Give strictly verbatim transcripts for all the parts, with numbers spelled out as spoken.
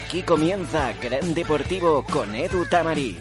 Aquí comienza Gran Deportivo con Edu Tamarit.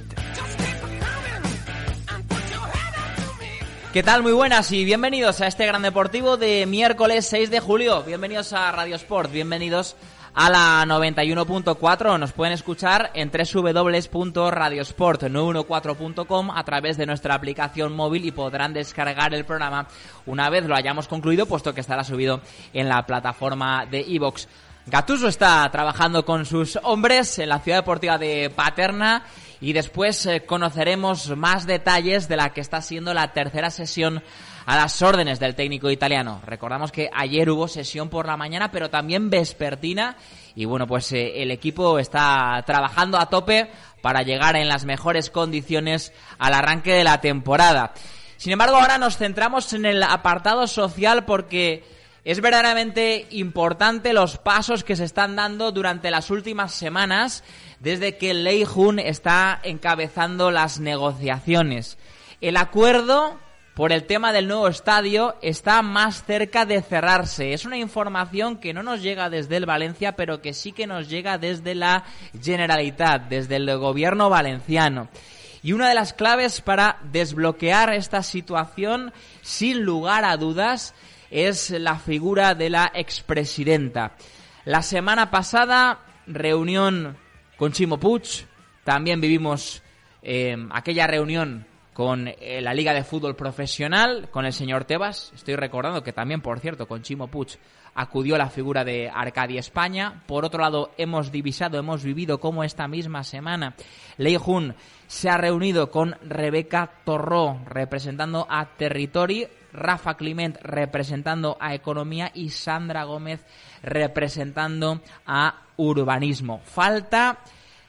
¿Qué tal? Muy buenas y bienvenidos a este Gran Deportivo de miércoles seis de julio. Bienvenidos a Radio Sport, bienvenidos a la noventa y uno punto cuatro. Nos pueden escuchar en doble u doble u doble u punto radiosport novecientos catorce punto com a través de nuestra aplicación móvil y podrán descargar el programa una vez lo hayamos concluido, puesto que estará subido en la plataforma de iVoox. Gattuso está trabajando con sus hombres en la ciudad deportiva de Paterna y después eh, conoceremos más detalles de la que está siendo la tercera sesión a las órdenes del técnico italiano. Recordamos que ayer hubo sesión por la mañana, pero también vespertina, y bueno, pues eh, el equipo está trabajando a tope para llegar en las mejores condiciones al arranque de la temporada. Sin embargo, ahora nos centramos en el apartado social porque es verdaderamente importante los pasos que se están dando durante las últimas semanas desde que Lei Jun está encabezando las negociaciones. El acuerdo por el tema del nuevo estadio está más cerca de cerrarse. Es una información que no nos llega desde el Valencia, pero que sí que nos llega desde la Generalitat, desde el gobierno valenciano. Y una de las claves para desbloquear esta situación, sin lugar a dudas, es la figura de la expresidenta. La semana pasada, reunión con Ximo Puig, también vivimos eh, aquella reunión con eh, la Liga de Fútbol Profesional, con el señor Tebas. Estoy recordando que también, por cierto, con Ximo Puig acudió la figura de Arcadi España. Por otro lado, hemos divisado, hemos vivido como esta misma semana Lei Jun se ha reunido con Rebeca Torró, representando a Territori, Rafa Climent representando a Economía y Sandra Gómez representando a Urbanismo. Falta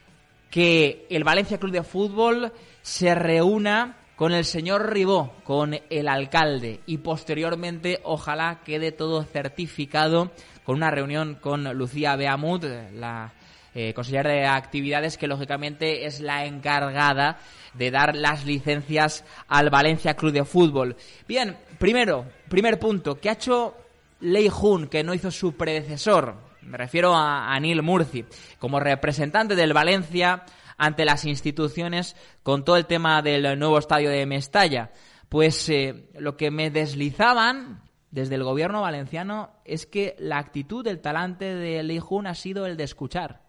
que el Valencia Club de Fútbol se reúna con el señor Ribó, con el alcalde, y posteriormente ojalá quede todo certificado con una reunión con Lucía Beamut, la eh, consejera de Actividades, que lógicamente es la encargada de dar las licencias al Valencia Club de Fútbol. Bien, primero, primer punto, ¿qué ha hecho Lei Jun que no hizo su predecesor? Me refiero a, a Neil Murphy, como representante del Valencia ante las instituciones con todo el tema del nuevo estadio de Mestalla. Pues eh, lo que me deslizaban desde el gobierno valenciano es que la actitud del talante de Lei Jun ha sido el de escuchar.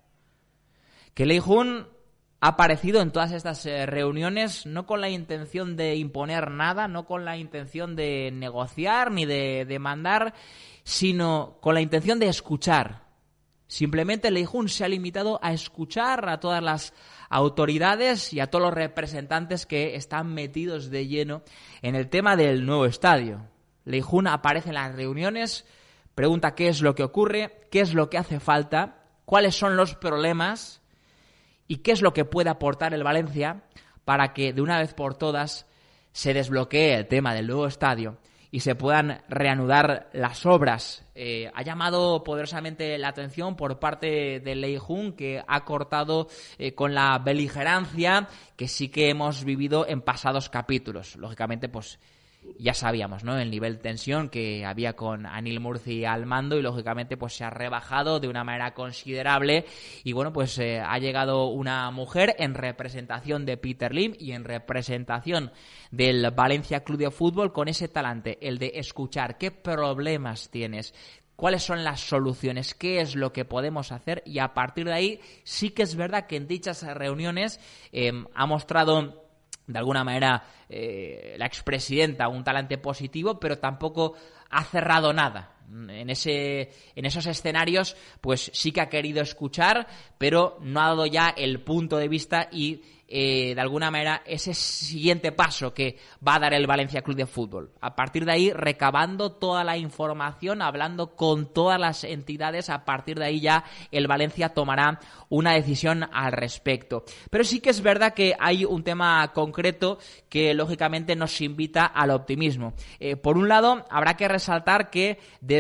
Que Lei Jun ha aparecido en todas estas eh, reuniones no con la intención de imponer nada, no con la intención de negociar ni de demandar, sino con la intención de escuchar. Simplemente Lei Jun se ha limitado a escuchar a todas las autoridades y a todos los representantes que están metidos de lleno en el tema del nuevo estadio. Lei Jun aparece en las reuniones, pregunta qué es lo que ocurre, qué es lo que hace falta, cuáles son los problemas y qué es lo que puede aportar el Valencia para que de una vez por todas se desbloquee el tema del nuevo estadio y se puedan reanudar las obras. Eh, ha llamado poderosamente la atención por parte de Lei Jun, que ha cortado eh, con la beligerancia que sí que hemos vivido en pasados capítulos. Lógicamente, pues ya sabíamos, ¿no?, el nivel de tensión que había con Neil Murphy al mando, y lógicamente pues se ha rebajado de una manera considerable y bueno, pues eh, ha llegado una mujer en representación de Peter Lim y en representación del Valencia Club de Fútbol con ese talante, el de escuchar qué problemas tienes, cuáles son las soluciones, qué es lo que podemos hacer, y a partir de ahí sí que es verdad que en dichas reuniones eh, ha mostrado de alguna manera eh, la expresidenta un talante positivo, pero tampoco ha cerrado nada. En ese, en esos escenarios pues sí que ha querido escuchar, pero no ha dado ya el punto de vista y eh, de alguna manera ese siguiente paso que va a dar el Valencia Club de Fútbol. A partir de ahí, recabando toda la información, hablando con todas las entidades, a partir de ahí ya el Valencia tomará una decisión al respecto. Pero sí que es verdad que hay un tema concreto que lógicamente nos invita al optimismo. Eh, por un lado, habrá que resaltar que desde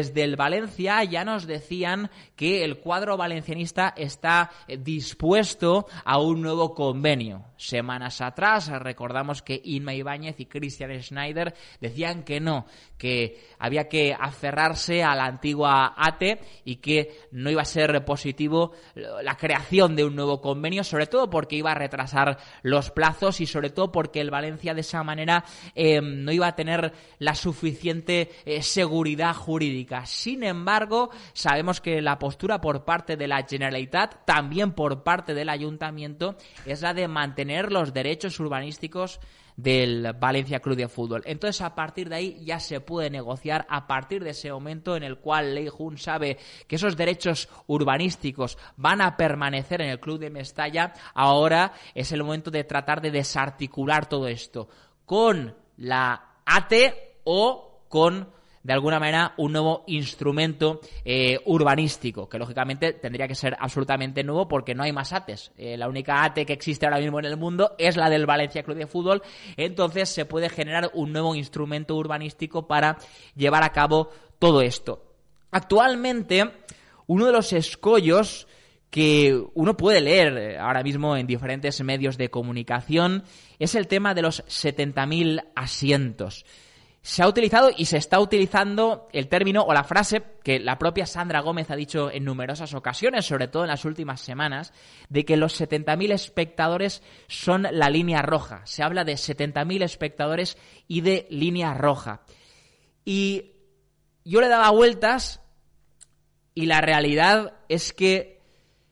desde el Valencia ya nos decían que el cuadro valencianista está dispuesto a un nuevo convenio. Semanas atrás recordamos que Inma Ibáñez y Christian Schneider decían que no, que había que aferrarse a la antigua A T E y que no iba a ser positivo la creación de un nuevo convenio, sobre todo porque iba a retrasar los plazos y sobre todo porque el Valencia de esa manera eh, no iba a tener la suficiente eh, seguridad jurídica. Sin embargo, sabemos que la postura por parte de la Generalitat, también por parte del Ayuntamiento, es la de mantener los derechos urbanísticos del Valencia Club de Fútbol. Entonces, a partir de ahí ya se puede negociar, a partir de ese momento en el cual Lei Jun sabe que esos derechos urbanísticos van a permanecer en el Club de Mestalla. Ahora es el momento de tratar de desarticular todo esto con la A T E o con, de alguna manera, un nuevo instrumento eh, urbanístico, que lógicamente tendría que ser absolutamente nuevo porque no hay más A T Es. Eh, la única A T E que existe ahora mismo en el mundo es la del Valencia Club de Fútbol, entonces se puede generar un nuevo instrumento urbanístico para llevar a cabo todo esto. Actualmente, uno de los escollos que uno puede leer ahora mismo en diferentes medios de comunicación es el tema de los setenta mil asientos. Se ha utilizado y se está utilizando el término o la frase que la propia Sandra Gómez ha dicho en numerosas ocasiones, sobre todo en las últimas semanas, de que los setenta mil espectadores son la línea roja. Se habla de setenta mil espectadores y de línea roja. Y yo le daba vueltas y la realidad es que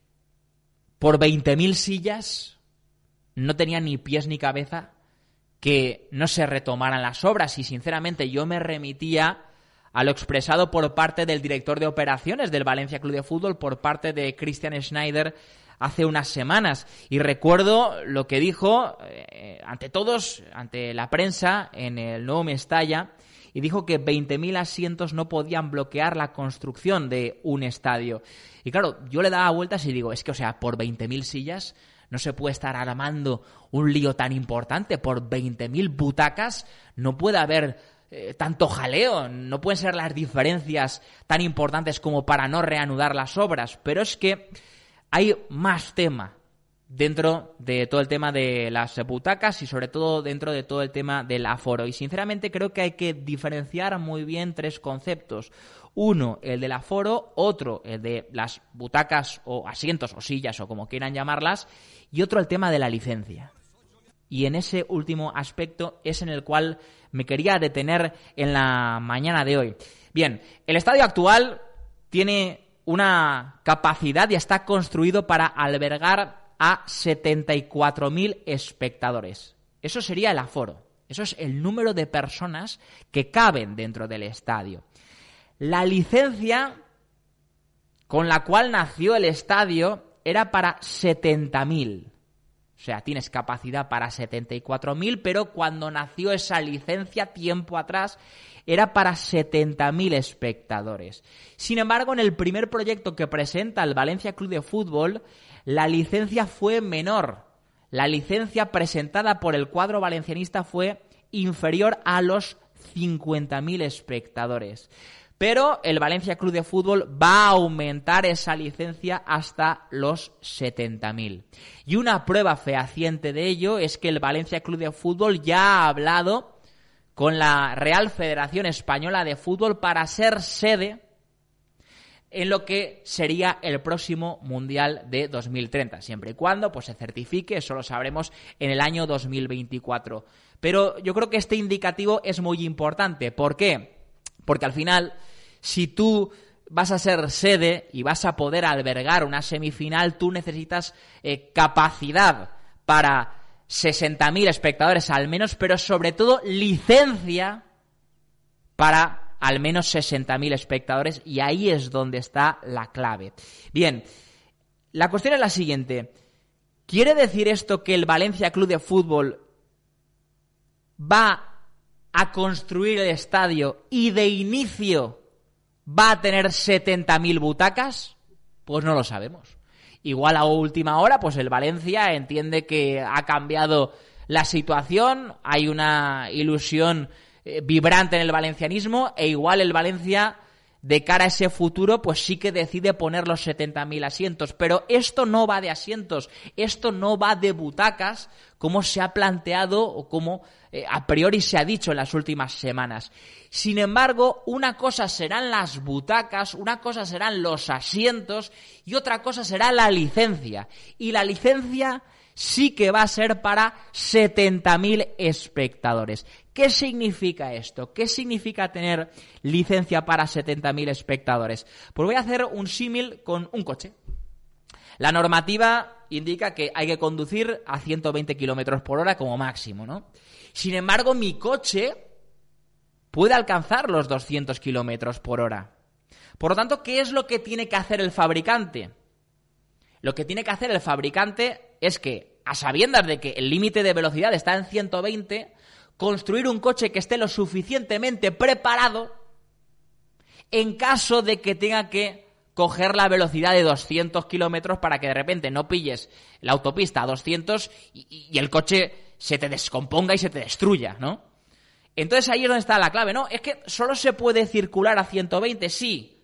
por veinte mil sillas no tenía ni pies ni cabeza que no se retomaran las obras, y sinceramente yo me remitía a lo expresado por parte del director de operaciones del Valencia Club de Fútbol, por parte de Christian Schneider hace unas semanas, y recuerdo lo que dijo eh, ante todos, ante la prensa en el nuevo Mestalla, y dijo que veinte mil asientos no podían bloquear la construcción de un estadio. Y claro, yo le daba vueltas y digo, es que, o sea, por veinte mil sillas no se puede estar armando un lío tan importante. Por veinte mil butacas no puede haber eh, tanto jaleo, no pueden ser las diferencias tan importantes como para no reanudar las obras. Pero es que hay más tema dentro de todo el tema de las butacas y sobre todo dentro de todo el tema del aforo. Y sinceramente creo que hay que diferenciar muy bien tres conceptos. Uno, el del aforo, otro, el de las butacas o asientos o sillas o como quieran llamarlas, y otro, el tema de la licencia. Y en ese último aspecto es en el cual me quería detener en la mañana de hoy. Bien, el estadio actual tiene una capacidad y está construido para albergar a setenta y cuatro mil espectadores. Eso sería el aforo. Eso es el número de personas que caben dentro del estadio. La licencia con la cual nació el estadio era para setenta mil. O sea, tienes capacidad para setenta y cuatro mil, pero cuando nació esa licencia, tiempo atrás, era para setenta mil espectadores. Sin embargo, en el primer proyecto que presenta el Valencia Club de Fútbol, la licencia fue menor. La licencia presentada por el cuadro valencianista fue inferior a los cincuenta mil espectadores. Pero el Valencia Club de Fútbol va a aumentar esa licencia hasta los setenta mil. Y una prueba fehaciente de ello es que el Valencia Club de Fútbol ya ha hablado con la Real Federación Española de Fútbol para ser sede en lo que sería el próximo Mundial de dos mil treinta, siempre y cuando pues, se certifique. Eso lo sabremos en el año dos mil veinticuatro. Pero yo creo que este indicativo es muy importante. ¿Por qué? Porque al final, si tú vas a ser sede y vas a poder albergar una semifinal, tú necesitas eh, capacidad para sesenta mil espectadores al menos, pero sobre todo licencia para al menos sesenta mil espectadores, y ahí es donde está la clave. Bien, la cuestión es la siguiente. ¿Quiere decir esto que el Valencia Club de Fútbol va a construir el estadio y de inicio va a tener setenta mil butacas? Pues no lo sabemos. Igual a última hora, pues el Valencia entiende que ha cambiado la situación, hay una ilusión eh, vibrante en el valencianismo, e igual el Valencia de cara a ese futuro, pues sí que decide poner los setenta mil asientos. Pero esto no va de asientos, esto no va de butacas, como se ha planteado o como eh, a priori se ha dicho en las últimas semanas. Sin embargo, una cosa serán las butacas, una cosa serán los asientos y otra cosa será la licencia. Y la licencia sí que va a ser para setenta mil espectadores. ¿Qué significa esto? ¿Qué significa tener licencia para setenta mil espectadores? Pues voy a hacer un símil con un coche. La normativa indica que hay que conducir a ciento veinte kilómetros por hora como máximo, ¿no? Sin embargo, mi coche puede alcanzar los doscientos kilómetros por hora. Por lo tanto, ¿qué es lo que tiene que hacer el fabricante? Lo que tiene que hacer el fabricante es que, a sabiendas de que el límite de velocidad está en ciento veinte, construir un coche que esté lo suficientemente preparado en caso de que tenga que coger la velocidad de doscientos kilómetros para que de repente no pilles la autopista a doscientos y, y el coche se te descomponga y se te destruya, ¿no? Entonces ahí es donde está la clave, ¿no? Es que solo se puede circular a ciento veinte, sí,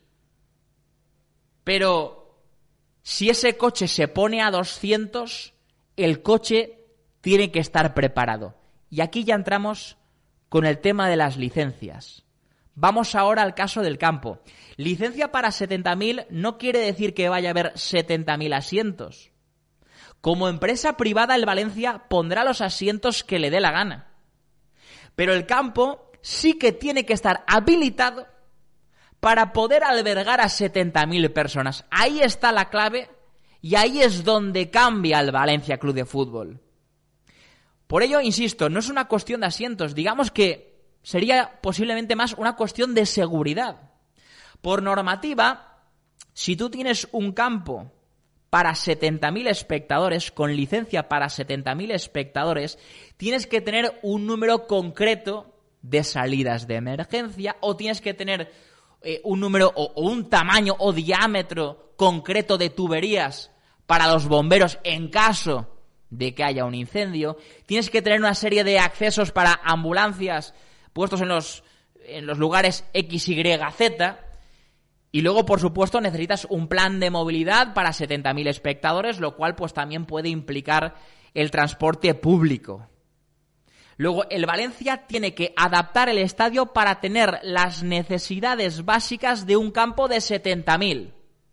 pero si ese coche se pone a doscientos, el coche tiene que estar preparado. Y aquí ya entramos con el tema de las licencias. Vamos ahora al caso del campo. Licencia para setenta mil no quiere decir que vaya a haber setenta mil asientos. Como empresa privada, el Valencia pondrá los asientos que le dé la gana. Pero el campo sí que tiene que estar habilitado para poder albergar a setenta mil personas. Ahí está la clave y ahí es donde cambia el Valencia Club de Fútbol. Por ello, insisto, no es una cuestión de asientos, digamos que sería posiblemente más una cuestión de seguridad. Por normativa, si tú tienes un campo para setenta mil espectadores, con licencia para setenta mil espectadores, tienes que tener un número concreto de salidas de emergencia o tienes que tener eh, un número o, o un tamaño o diámetro concreto de tuberías para los bomberos en caso de que haya un incendio. Tienes que tener una serie de accesos para ambulancias puestos en los, en los lugares X, Y, Z. Y luego, por supuesto, necesitas un plan de movilidad para setenta mil espectadores, lo cual pues también puede implicar el transporte público. Luego, el Valencia tiene que adaptar el estadio para tener las necesidades básicas de un campo de setenta mil.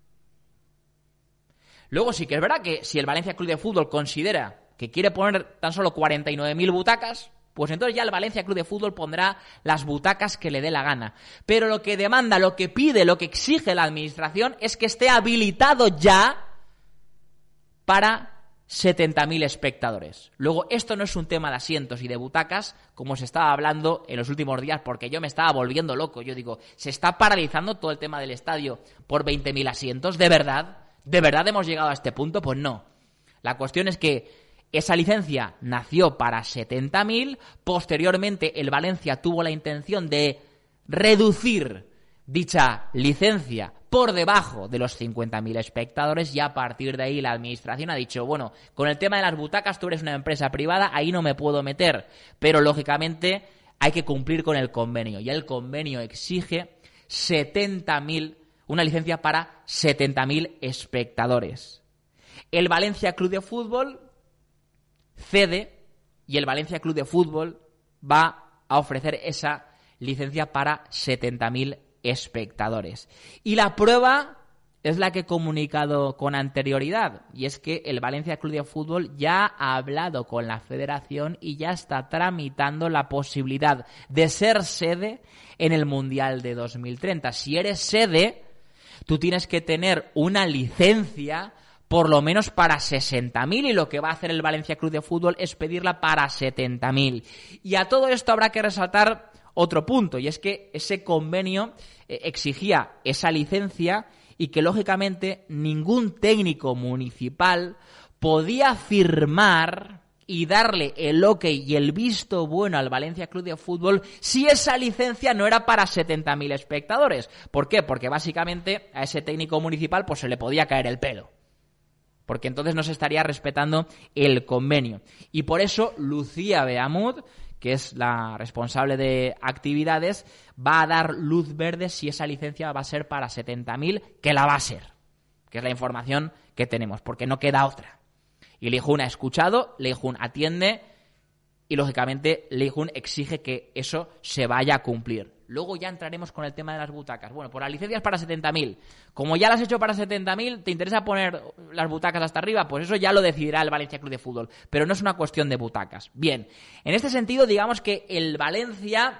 Luego sí que es verdad que si el Valencia Club de Fútbol considera que quiere poner tan solo cuarenta y nueve mil butacas, pues entonces ya el Valencia Club de Fútbol pondrá las butacas que le dé la gana. Pero lo que demanda, lo que pide, lo que exige la administración es que esté habilitado ya para setenta mil espectadores. Luego, esto no es un tema de asientos y de butacas, como se estaba hablando en los últimos días, porque yo me estaba volviendo loco. Yo digo, ¿se está paralizando todo el tema del estadio por veinte mil asientos? ¿De verdad? ¿De verdad hemos llegado a este punto? Pues no. La cuestión es que esa licencia nació para setenta mil, posteriormente el Valencia tuvo la intención de reducir dicha licencia por debajo de los cincuenta mil espectadores y a partir de ahí la administración ha dicho, bueno, con el tema de las butacas tú eres una empresa privada, ahí no me puedo meter, pero lógicamente hay que cumplir con el convenio y el convenio exige setenta mil, una licencia para setenta mil espectadores. El Valencia Club de Fútbol cede y el Valencia Club de Fútbol va a ofrecer esa licencia para setenta mil espectadores. Y la prueba es la que he comunicado con anterioridad, y es que el Valencia Club de Fútbol ya ha hablado con la federación y ya está tramitando la posibilidad de ser sede en el Mundial de dos mil treinta. Si eres sede, tú tienes que tener una licencia por lo menos para sesenta mil y lo que va a hacer el Valencia Club de Fútbol es pedirla para setenta mil. Y a todo esto habrá que resaltar otro punto, y es que ese convenio eh, exigía esa licencia y que lógicamente ningún técnico municipal podía firmar y darle el ok y el visto bueno al Valencia Club de Fútbol si esa licencia no era para setenta mil espectadores. ¿Por qué? Porque básicamente a ese técnico municipal pues se le podía caer el pelo. porque entonces no se estaría respetando el convenio. Y por eso Lucía Beamud, que es la responsable de actividades, va a dar luz verde si esa licencia va a ser para setenta mil, que la va a ser, que es la información que tenemos, porque no queda otra. Y Leijun ha escuchado, Leijun atiende y, lógicamente, Leijun exige que eso se vaya a cumplir. Luego ya entraremos con el tema de las butacas. Bueno, pues las licencias para setenta mil. Como ya las has hecho para setenta mil, ¿te interesa poner las butacas hasta arriba? Pues eso ya lo decidirá el Valencia Club de Fútbol. Pero no es una cuestión de butacas. Bien, en este sentido, digamos que el Valencia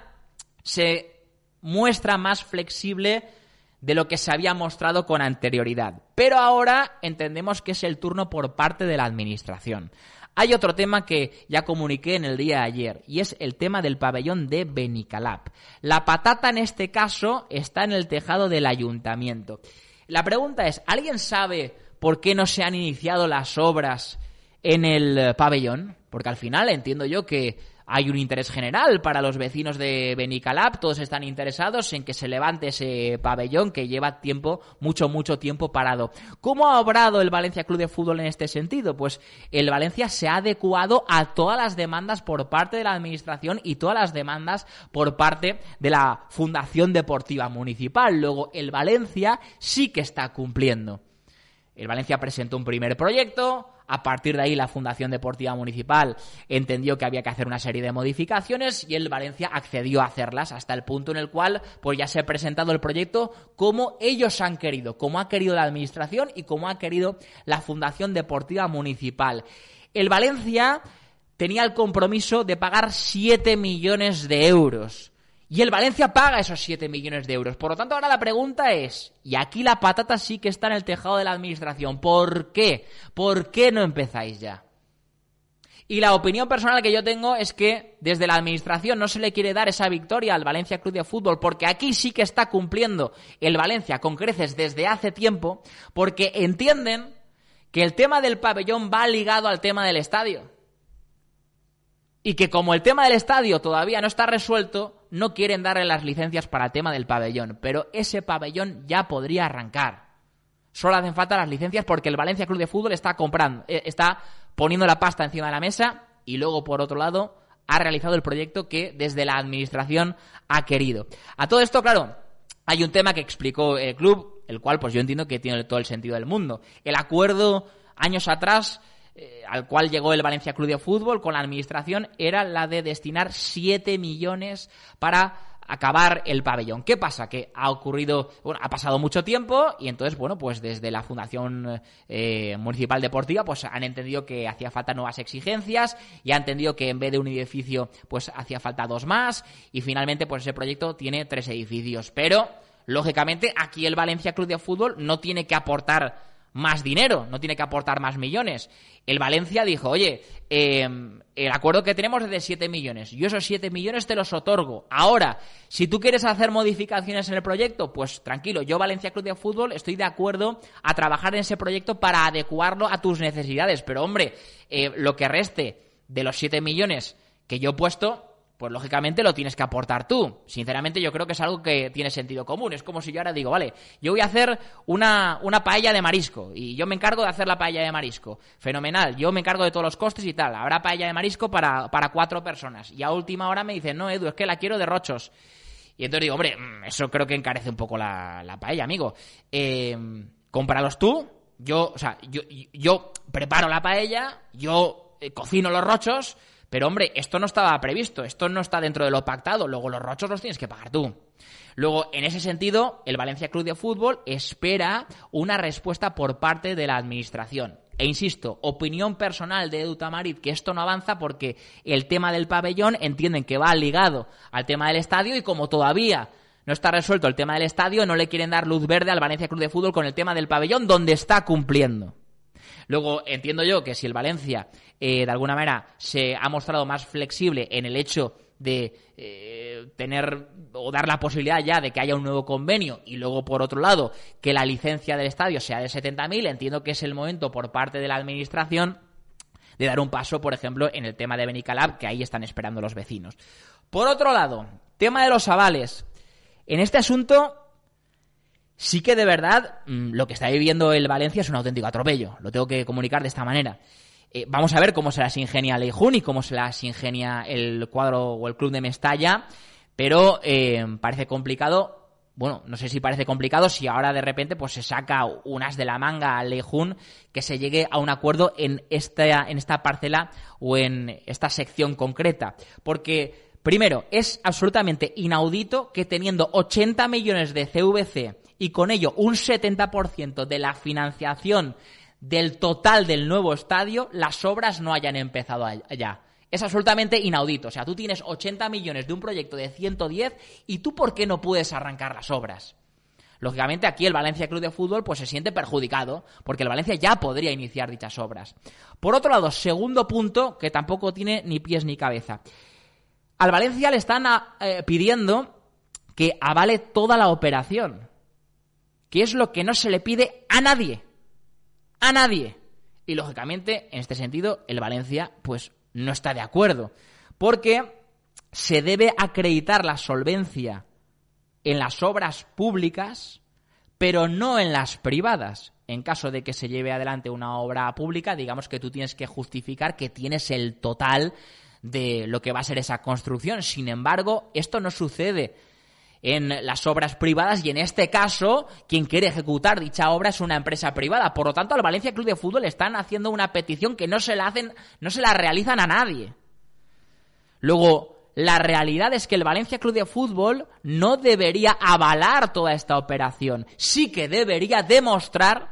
se muestra más flexible de lo que se había mostrado con anterioridad. Pero ahora entendemos que es el turno por parte de la administración. Hay otro tema que ya comuniqué en el día de ayer, y es el tema del pabellón de Benicalap. La patata en este caso está en el tejado del ayuntamiento. La pregunta es, ¿alguien sabe por qué no se han iniciado las obras en el pabellón? Porque al final entiendo yo que hay un interés general para los vecinos de Benicalap, todos están interesados en que se levante ese pabellón que lleva tiempo, mucho, mucho tiempo parado. ¿Cómo ha obrado el Valencia Club de Fútbol en este sentido? Pues el Valencia se ha adecuado a todas las demandas por parte de la administración y todas las demandas por parte de la Fundación Deportiva Municipal. Luego, el Valencia sí que está cumpliendo. El Valencia presentó un primer proyecto. A partir de ahí, la Fundación Deportiva Municipal entendió que había que hacer una serie de modificaciones y el Valencia accedió a hacerlas hasta el punto en el cual pues ya se ha presentado el proyecto como ellos han querido, como ha querido la Administración y como ha querido la Fundación Deportiva Municipal. El Valencia tenía el compromiso de pagar siete millones de euros. Y el Valencia paga esos siete millones de euros. Por lo tanto, ahora la pregunta es, y aquí la patata sí que está en el tejado de la administración, ¿por qué? ¿Por qué no empezáis ya? Y la opinión personal que yo tengo es que desde la administración no se le quiere dar esa victoria al Valencia Club de Fútbol, porque aquí sí que está cumpliendo el Valencia con creces desde hace tiempo, porque entienden que el tema del pabellón va ligado al tema del estadio. Y que como el tema del estadio todavía no está resuelto, no quieren darle las licencias para el tema del pabellón. Pero ese pabellón ya podría arrancar. Solo hacen falta las licencias porque el Valencia Club de Fútbol está comprando, eh, está poniendo la pasta encima de la mesa y luego, por otro lado, ha realizado el proyecto que desde la administración ha querido. A todo esto, claro, hay un tema que explicó el club, el cual pues yo entiendo que tiene todo el sentido del mundo. El acuerdo años atrás Eh, al cual llegó el Valencia Club de Fútbol con la administración era la de destinar siete millones para acabar el pabellón. ¿Qué pasa? Que ha ocurrido, bueno, ha pasado mucho tiempo y entonces, bueno, pues desde la Fundación eh, Municipal Deportiva pues han entendido que hacía falta nuevas exigencias y han entendido que en vez de un edificio pues hacía falta dos más y finalmente pues ese proyecto tiene tres edificios. Pero, lógicamente, aquí el Valencia Club de Fútbol no tiene que aportar más dinero, no tiene que aportar más millones. El Valencia dijo, oye, eh, el acuerdo que tenemos es de siete millones. Yo esos siete millones te los otorgo. Ahora, si tú quieres hacer modificaciones en el proyecto, pues tranquilo, yo Valencia Club de Fútbol estoy de acuerdo a trabajar en ese proyecto para adecuarlo a tus necesidades. Pero hombre, eh, lo que reste de los siete millones que yo he puesto, pues lógicamente lo tienes que aportar tú. Sinceramente yo creo que es algo que tiene sentido común. Es como si yo ahora digo, vale, yo voy a hacer una, una paella de marisco y yo me encargo de hacer la paella de marisco. Fenomenal, yo me encargo de todos los costes y tal. Habrá paella de marisco para, para cuatro personas. Y a última hora me dicen, no, Edu, es que la quiero de rochos. Y entonces digo, hombre, eso creo que encarece un poco la, la paella, amigo. Eh, cómpralos tú. Yo, o sea, yo, yo preparo la paella, yo eh, cocino los rochos. Pero, hombre, esto no estaba previsto, esto no está dentro de lo pactado, luego los rochos los tienes que pagar tú. Luego, en ese sentido, el Valencia Club de Fútbol espera una respuesta por parte de la administración. E insisto, opinión personal de Edu Tamarit, que esto no avanza porque el tema del pabellón entienden que va ligado al tema del estadio y como todavía no está resuelto el tema del estadio, no le quieren dar luz verde al Valencia Club de Fútbol con el tema del pabellón, donde está cumpliendo. Luego, entiendo yo que si el Valencia, eh, de alguna manera, se ha mostrado más flexible en el hecho de eh, tener o dar la posibilidad ya de que haya un nuevo convenio y luego, por otro lado, que la licencia del estadio sea de setenta mil, entiendo que es el momento por parte de la administración de dar un paso, por ejemplo, en el tema de Benicalap, que ahí están esperando los vecinos. Por otro lado, tema de los avales. En este asunto sí que de verdad lo que está viviendo el Valencia es un auténtico atropello. Lo tengo que comunicar de esta manera. Eh, vamos a ver cómo se las ingenia Leijun y cómo se las ingenia el cuadro o el club de Mestalla, pero eh, parece complicado. Bueno, no sé si parece complicado si ahora de repente pues se saca un as de la manga a Leijun que se llegue a un acuerdo en esta, en esta parcela o en esta sección concreta. Porque, primero, es absolutamente inaudito que teniendo ochenta millones de C V C y con ello un setenta por ciento de la financiación del total del nuevo estadio, las obras no hayan empezado ya. Es absolutamente inaudito. O sea, tú tienes ochenta millones de un proyecto de ciento diez y tú ¿por qué no puedes arrancar las obras? Lógicamente aquí el Valencia Club de Fútbol pues se siente perjudicado porque el Valencia ya podría iniciar dichas obras. Por otro lado, segundo punto que tampoco tiene ni pies ni cabeza. Al Valencia le están eh, pidiendo que avale toda la operación, que es lo que no se le pide a nadie. A nadie. Y lógicamente, en este sentido, el Valencia pues no está de acuerdo, porque se debe acreditar la solvencia en las obras públicas, pero no en las privadas. En caso de que se lleve adelante una obra pública, digamos que tú tienes que justificar que tienes el total de lo que va a ser esa construcción. Sin embargo, esto no sucede en las obras privadas y en este caso quien quiere ejecutar dicha obra es una empresa privada. Por lo tanto, al Valencia Club de Fútbol están haciendo una petición que no se la hacen, no se la realizan a nadie. Luego, la realidad es que el Valencia Club de Fútbol no debería avalar toda esta operación. Sí que debería demostrar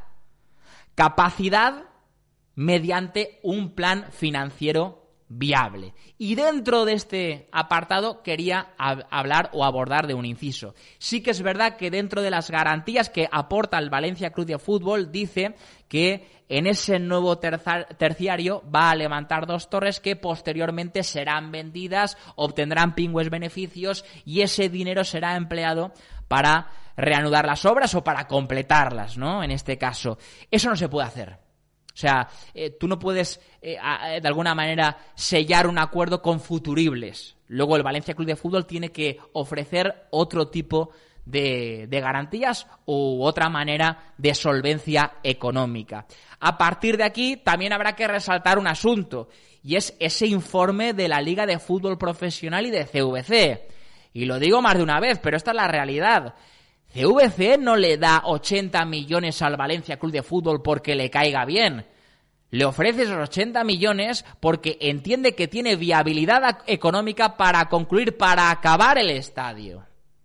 capacidad mediante un plan financiero viable. Y dentro de este apartado quería hab- hablar o abordar de un inciso. Sí que es verdad que dentro de las garantías que aporta el Valencia Club de Fútbol dice que en ese nuevo terza- terciario va a levantar dos torres que posteriormente serán vendidas, obtendrán pingües beneficios y ese dinero será empleado para reanudar las obras o para completarlas, ¿no? En este caso. Eso no se puede hacer. O sea, eh, tú no puedes, eh, a, de alguna manera, sellar un acuerdo con futuribles. Luego el Valencia Club de Fútbol tiene que ofrecer otro tipo de, de garantías u otra manera de solvencia económica. A partir de aquí, también habrá que resaltar un asunto, y es ese informe de la Liga de Fútbol Profesional y de C V C. Y lo digo más de una vez, pero esta es la realidad. C V C no le da ochenta millones al Valencia Club de Fútbol porque le caiga bien. Le ofrece esos ochenta millones porque entiende que tiene viabilidad económica para concluir, para acabar el estadio.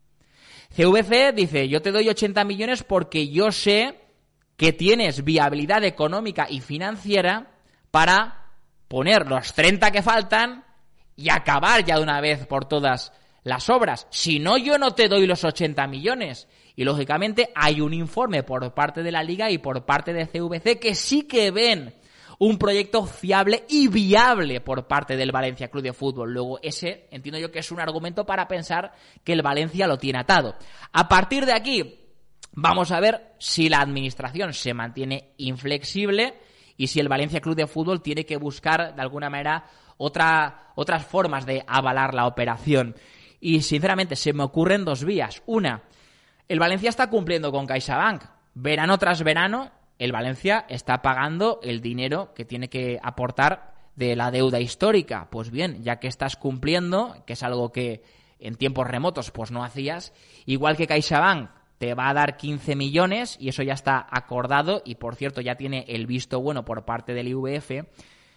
C V C dice, yo te doy ochenta millones porque yo sé que tienes viabilidad económica y financiera para poner los treinta que faltan y acabar ya de una vez por todas las obras. Si no, yo no te doy los ochenta millones. Y lógicamente hay un informe por parte de la Liga y por parte de C V C que sí que ven un proyecto fiable y viable por parte del Valencia Club de Fútbol. Luego ese, entiendo yo que es un argumento para pensar que el Valencia lo tiene atado. A partir de aquí, vamos a ver si la administración se mantiene inflexible y si el Valencia Club de Fútbol tiene que buscar de alguna manera otra, otras formas de avalar la operación. Y sinceramente se me ocurren dos vías. Una, el Valencia está cumpliendo con CaixaBank. Verano tras verano, el Valencia está pagando el dinero que tiene que aportar de la deuda histórica. Pues bien, ya que estás cumpliendo, que es algo que en tiempos remotos pues no hacías, igual que CaixaBank te va a dar quince millones y eso ya está acordado y por cierto ya tiene el visto bueno por parte del I V F.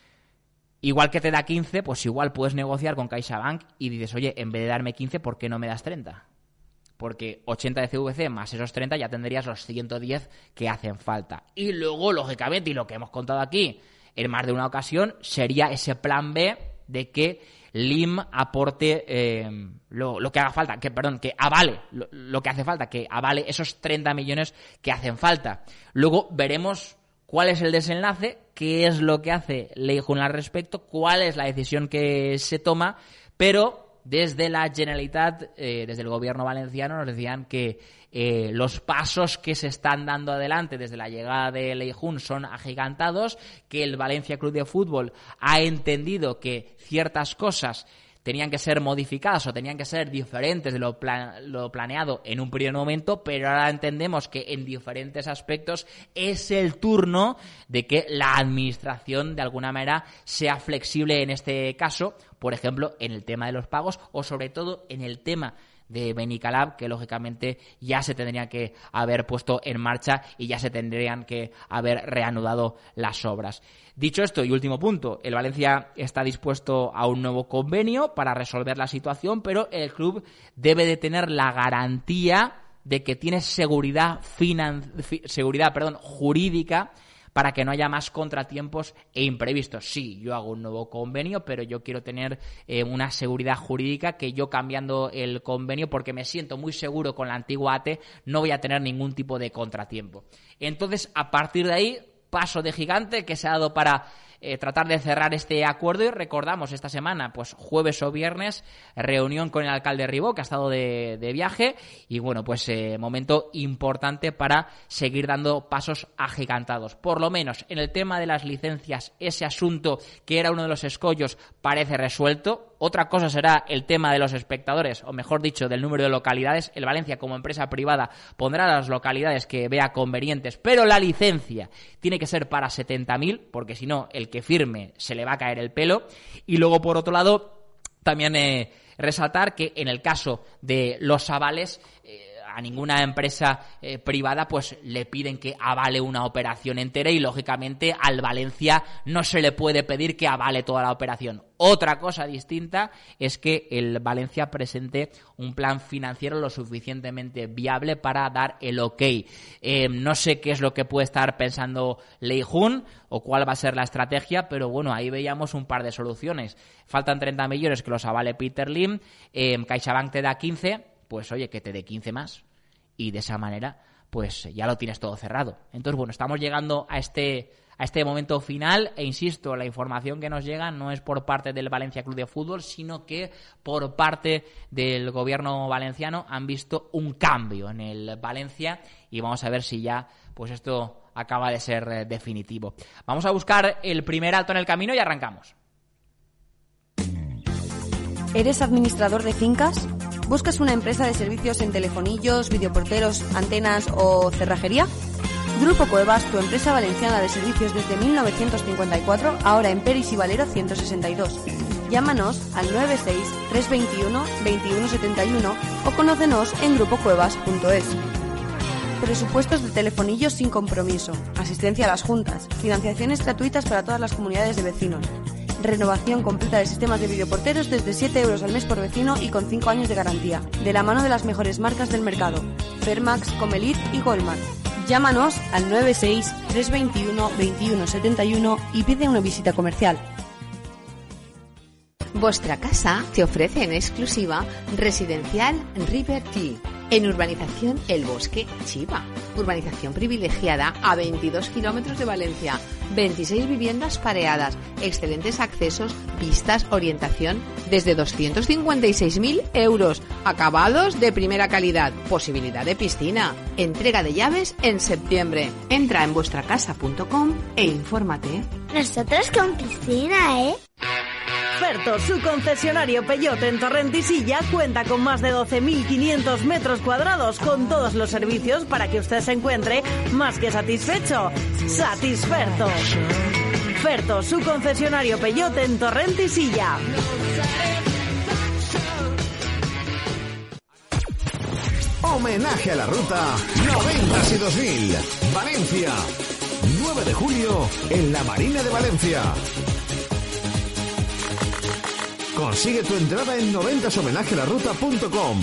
Igual que te da quince, pues igual puedes negociar con CaixaBank y dices, oye, en vez de darme quince, ¿por qué no me das treinta? Porque ochenta de C V C más esos treinta ya tendrías los ciento diez que hacen falta. Y luego, lógicamente, y lo que hemos contado aquí en más de una ocasión, sería ese plan B de que L I M aporte eh, lo, lo que haga falta, que perdón, que avale lo, lo que hace falta, que avale esos treinta millones que hacen falta. Luego veremos cuál es el desenlace, qué es lo que hace Leijun al respecto, cuál es la decisión que se toma, pero desde la Generalitat, eh, desde el gobierno valenciano, nos decían que eh, los pasos que se están dando adelante desde la llegada de Leijun son agigantados, que el Valencia Club de Fútbol ha entendido que ciertas cosas tenían que ser modificadas o tenían que ser diferentes de lo, plan, lo planeado en un primer momento, pero ahora entendemos que en diferentes aspectos es el turno de que la administración de alguna manera sea flexible en este caso, por ejemplo, en el tema de los pagos o sobre todo en el tema de Benicalab, que lógicamente ya se tendrían que haber puesto en marcha y ya se tendrían que haber reanudado las obras. Dicho esto, y último punto, el Valencia está dispuesto a un nuevo convenio para resolver la situación, pero el club debe de tener la garantía de que tiene seguridad, finan- fi- seguridad perdón, jurídica para que no haya más contratiempos e imprevistos. Sí, yo hago un nuevo convenio, pero yo quiero tener eh, una seguridad jurídica que yo cambiando el convenio, porque me siento muy seguro con la antigua A T E, no voy a tener ningún tipo de contratiempo. Entonces, a partir de ahí, paso de gigante que se ha dado para eh, tratar de cerrar este acuerdo, y recordamos esta semana, pues jueves o viernes, reunión con el alcalde Ribó, que ha estado de, de viaje, y bueno, pues eh, momento importante para seguir dando pasos agigantados. Por lo menos en el tema de las licencias, ese asunto que era uno de los escollos parece resuelto. Otra cosa será el tema de los espectadores, o mejor dicho, del número de localidades. El Valencia, como empresa privada, pondrá las localidades que vea convenientes, pero la licencia tiene que ser para setenta mil, porque si no, el que firme se le va a caer el pelo. Y luego, por otro lado, también eh, resaltar que en el caso de los avales, eh, a ninguna empresa eh, privada pues le piden que avale una operación entera, y lógicamente al Valencia no se le puede pedir que avale toda la operación. Otra cosa distinta es que el Valencia presente un plan financiero lo suficientemente viable para dar el ok. Eh, no sé qué es lo que puede estar pensando Lei Jun o cuál va a ser la estrategia, pero bueno, ahí veíamos un par de soluciones. Faltan treinta millones que los avale Peter Lim, eh, CaixaBank te da quince, pues oye, que te dé quince más. Y de esa manera, pues ya lo tienes todo cerrado. Entonces, bueno, estamos llegando a este... a este momento final, e insisto, la información que nos llega no es por parte del Valencia Club de Fútbol, sino que por parte del gobierno valenciano han visto un cambio en el Valencia, y vamos a ver si ya pues esto acaba de ser eh, definitivo. Vamos a buscar el primer alto en el camino y arrancamos. ¿Eres administrador de fincas? ¿Buscas una empresa de servicios en telefonillos, videoporteros, antenas o cerrajería? Grupo Cuevas, tu empresa valenciana de servicios desde mil novecientos cincuenta y cuatro, ahora en Peris y Valero ciento sesenta y dos. Llámanos al nueve seis tres dos uno dos uno siete uno o conócenos en grupo cuevas punto es. Presupuestos de telefonillos sin compromiso, asistencia a las juntas, financiaciones gratuitas para todas las comunidades de vecinos, renovación completa de sistemas de videoporteros desde siete euros al mes por vecino y con cinco años de garantía, de la mano de las mejores marcas del mercado, Fermax, Comelit y Goldman. Llámanos al nueve seis tres dos uno dos uno siete uno y pide una visita comercial. Vuestra casa te ofrece en exclusiva Residencial River Tea en Urbanización El Bosque, Chiva. Urbanización privilegiada a veintidós kilómetros de Valencia, veintiséis viviendas pareadas, excelentes accesos, vistas, orientación, desde doscientos cincuenta y seis mil euros, acabados de primera calidad, posibilidad de piscina, entrega de llaves en septiembre. Entra en vuestra casa punto com e infórmate. Nosotros con piscina, ¿eh? Ferto, su concesionario Peugeot en Torrent y Silla, cuenta con más de doce mil quinientos metros cuadrados con todos los servicios para que usted se encuentre más que satisfecho. ¡Satisferto! Ferto, su concesionario Peugeot en Torrent y Silla. Homenaje a la ruta noventa y dos mil. Valencia. nueve de julio en la Marina de Valencia. Consigue tu entrada en noventas homenaje a la ruta punto com.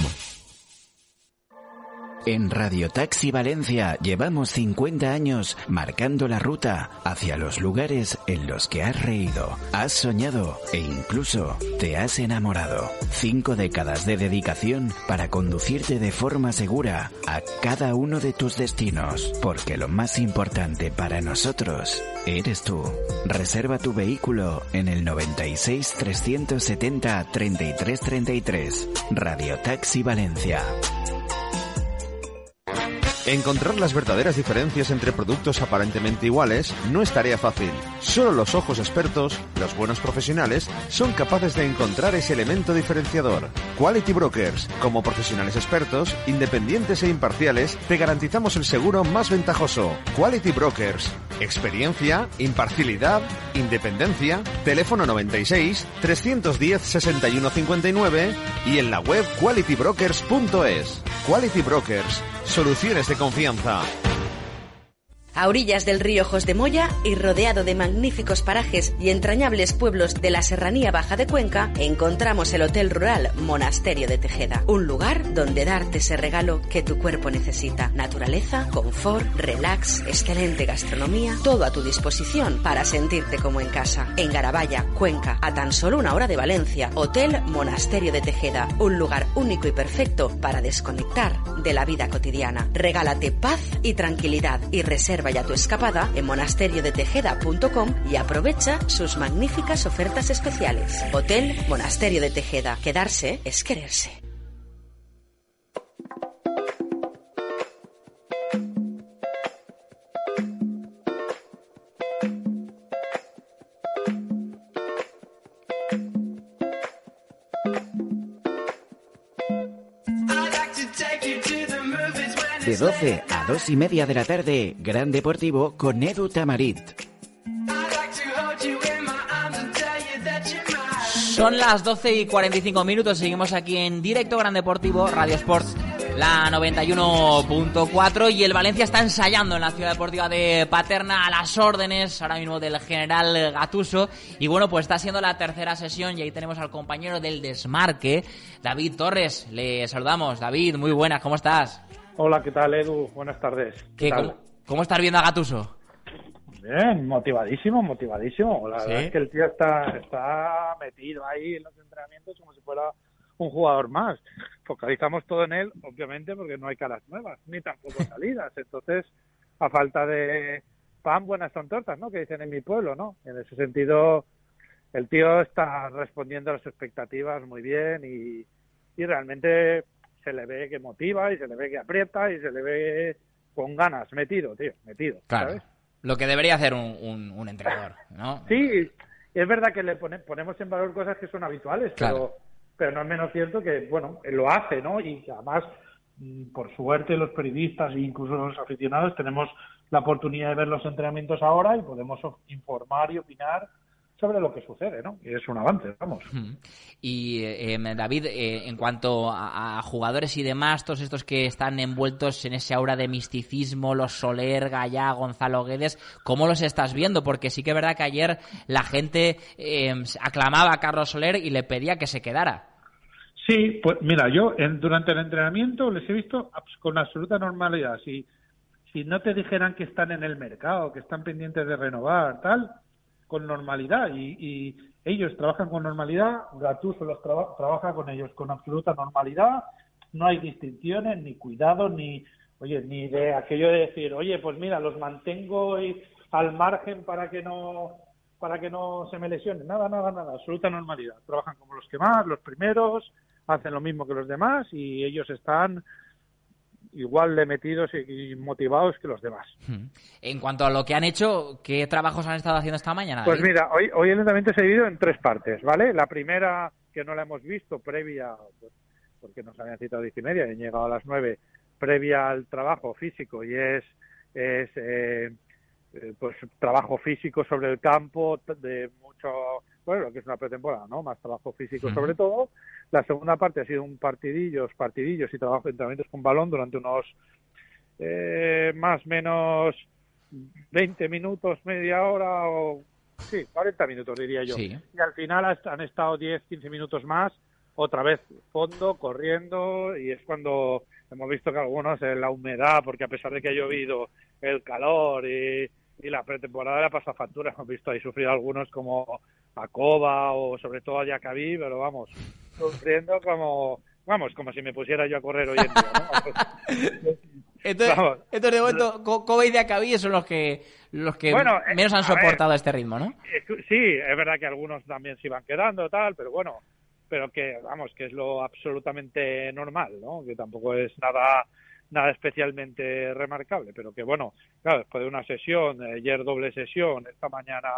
En Radio Taxi Valencia llevamos cincuenta años marcando la ruta hacia los lugares en los que has reído, has soñado e incluso te has enamorado. Cinco décadas de dedicación para conducirte de forma segura a cada uno de tus destinos, porque lo más importante para nosotros eres tú. Reserva tu vehículo en el noventa y seis trescientos setenta treinta y tres treinta y tres. Radio Taxi Valencia. Encontrar las verdaderas diferencias entre productos aparentemente iguales no es tarea fácil. Solo los ojos expertos, los buenos profesionales, son capaces de encontrar ese elemento diferenciador. Quality Brokers. Como profesionales expertos, independientes e imparciales, te garantizamos el seguro más ventajoso. Quality Brokers. Experiencia, imparcialidad, independencia. Teléfono noventa y seis, trescientos diez, sesenta y uno cincuenta y nueve y en la web quality brokers punto es. Quality Brokers. Soluciones de confianza. A orillas del río Ojos de Moya y rodeado de magníficos parajes y entrañables pueblos de la Serranía Baja de Cuenca, encontramos el Hotel Rural Monasterio de Tejeda. Un lugar donde darte ese regalo que tu cuerpo necesita. Naturaleza, confort, relax, excelente gastronomía, todo a tu disposición para sentirte como en casa. En Garabaya, Cuenca, a tan solo una hora de Valencia. Hotel Monasterio de Tejeda. Un lugar único y perfecto para desconectar de la vida cotidiana. Regálate paz y tranquilidad y reserva ya tu escapada en monasterio de tejeda punto com y aprovecha sus magníficas ofertas especiales. Hotel Monasterio de Tejeda. Quedarse es quererse. De doce a dos y media de la tarde, Gran Deportivo con Edu Tamarit. Son las doce y cuarenta y cinco minutos, seguimos aquí en directo Gran Deportivo, Radio Sports, la noventa y uno punto cuatro, y el Valencia está ensayando en la Ciudad Deportiva de Paterna a las órdenes ahora mismo del general Gattuso, y bueno, pues está siendo la tercera sesión y ahí tenemos al compañero del desmarque, David Torres. Le saludamos. David, muy buenas, ¿cómo estás? Hola, ¿qué tal, Edu? Buenas tardes. ¿Qué, ¿Qué ¿cómo, ¿Cómo estás viendo a Gattuso? Bien, motivadísimo, motivadísimo. La ¿Sí? verdad es que el tío está, está metido ahí en los entrenamientos como si fuera un jugador más. Focalizamos todo en él, obviamente, porque no hay caras nuevas, ni tampoco salidas. Entonces, a falta de pan, buenas son tortas, ¿no? Que dicen en mi pueblo, ¿no? En ese sentido, el tío está respondiendo a las expectativas muy bien y, y realmente se le ve que motiva y se le ve que aprieta y se le ve con ganas, metido, tío, metido, claro, ¿sabes? Lo que debería hacer un, un, un entrenador, ¿no? Sí, es verdad que le pone, ponemos en valor cosas que son habituales, claro, pero, pero no es menos cierto que, bueno, él lo hace, ¿no? Y además, por suerte, los periodistas e incluso los aficionados tenemos la oportunidad de ver los entrenamientos ahora y podemos informar y opinar sobre lo que sucede, ¿no? Y es un avance, vamos. Y eh, David, eh, en cuanto a, a jugadores y demás, todos estos que están envueltos en ese aura de misticismo, los Soler, Gallá, Gonzalo Guedes, ¿cómo los estás viendo? Porque sí que es verdad que ayer la gente eh, aclamaba a Carlos Soler y le pedía que se quedara. Sí, pues mira, yo en, durante el entrenamiento les he visto con absoluta normalidad. Si, si no te dijeran que están en el mercado, que están pendientes de renovar, tal, con normalidad, y, y ellos trabajan con normalidad, Gattuso los traba, trabaja con ellos con absoluta normalidad, no hay distinciones, ni cuidados, ni, oye, ni de aquello de decir, oye, pues mira, los mantengo y, al margen para que no para que no se me lesionen, nada, nada, nada, absoluta normalidad, trabajan como los que más, los primeros, hacen lo mismo que los demás y ellos están igual de metidos y motivados que los demás. En cuanto a lo que han hecho, ¿qué trabajos han estado haciendo esta mañana, David? Pues mira, hoy, hoy el entrenamiento se ha dividido en tres partes, ¿vale? La primera, que no la hemos visto, previa, pues, porque nos habían citado a diez y media y han llegado a las nueve, previa al trabajo físico, y es, es eh, pues trabajo físico sobre el campo, de mucho, bueno, lo que es una pretemporada, ¿no? Más trabajo físico uh-huh. sobre todo. La segunda parte ha sido un partidillos, partidillos y trabajo de entrenamientos con balón durante unos eh, más o menos veinte minutos, media hora o sí, cuarenta minutos diría yo. Sí. Y al final han estado diez, quince minutos más, otra vez fondo, corriendo, y es cuando hemos visto que algunos en la humedad, porque a pesar de que ha llovido, el calor y, y la pretemporada la pasa factura, hemos visto ahí sufrir algunos como Acoba o sobre todo a Yacabí, pero vamos, sufriendo como, vamos, como si me pusiera yo a correr hoy en día, ¿no? Entonces, vamos. entonces de momento, Coba y Yacabí son los que los que bueno, menos han soportado ver, este ritmo, ¿no? Sí, es verdad que algunos también se iban quedando, tal, pero bueno, pero que, vamos, que es lo absolutamente normal, ¿no? Que tampoco es nada nada especialmente remarcable, pero que bueno, claro, después de una sesión, ayer doble sesión, esta mañana,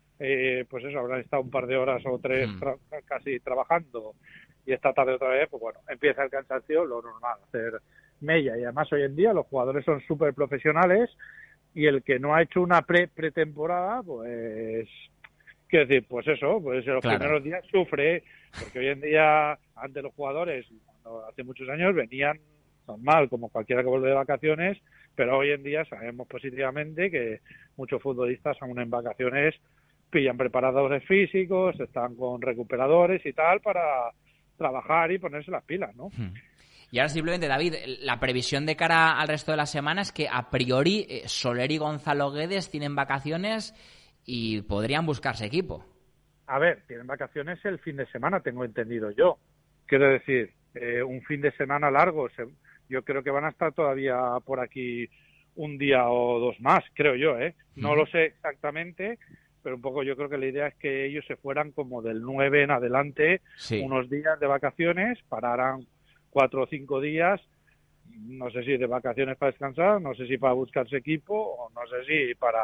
eh, pues eso, habrán estado un par de horas o tres tra- casi trabajando, y esta tarde otra vez, pues bueno, empieza el cansancio, lo normal, hacer mella, y además hoy en día los jugadores son súper profesionales, y el que no ha hecho una pre pretemporada, pues, quiero decir, pues eso, pues en los claro. primeros días sufre, porque hoy en día, antes los jugadores, cuando hace muchos años, venían normal, como cualquiera que vuelve de vacaciones, pero hoy en día sabemos positivamente que muchos futbolistas, aún en vacaciones, pillan preparadores físicos, están con recuperadores y tal, para trabajar y ponerse las pilas, ¿no? Hmm. Y ahora simplemente, David, la previsión de cara al resto de la semana es que a priori eh, Soler y Gonzalo Guedes tienen vacaciones y podrían buscarse equipo. A ver, tienen vacaciones el fin de semana, tengo entendido yo. Quiero decir, eh, un fin de semana largo. Se, yo creo que van a estar todavía por aquí un día o dos más, creo yo, ¿eh? No uh-huh. lo sé exactamente, pero un poco yo creo que la idea es que ellos se fueran como del nueve en adelante, sí. unos días de vacaciones, pararan cuatro o cinco días, no sé si de vacaciones para descansar, no sé si para buscarse equipo, o no sé si para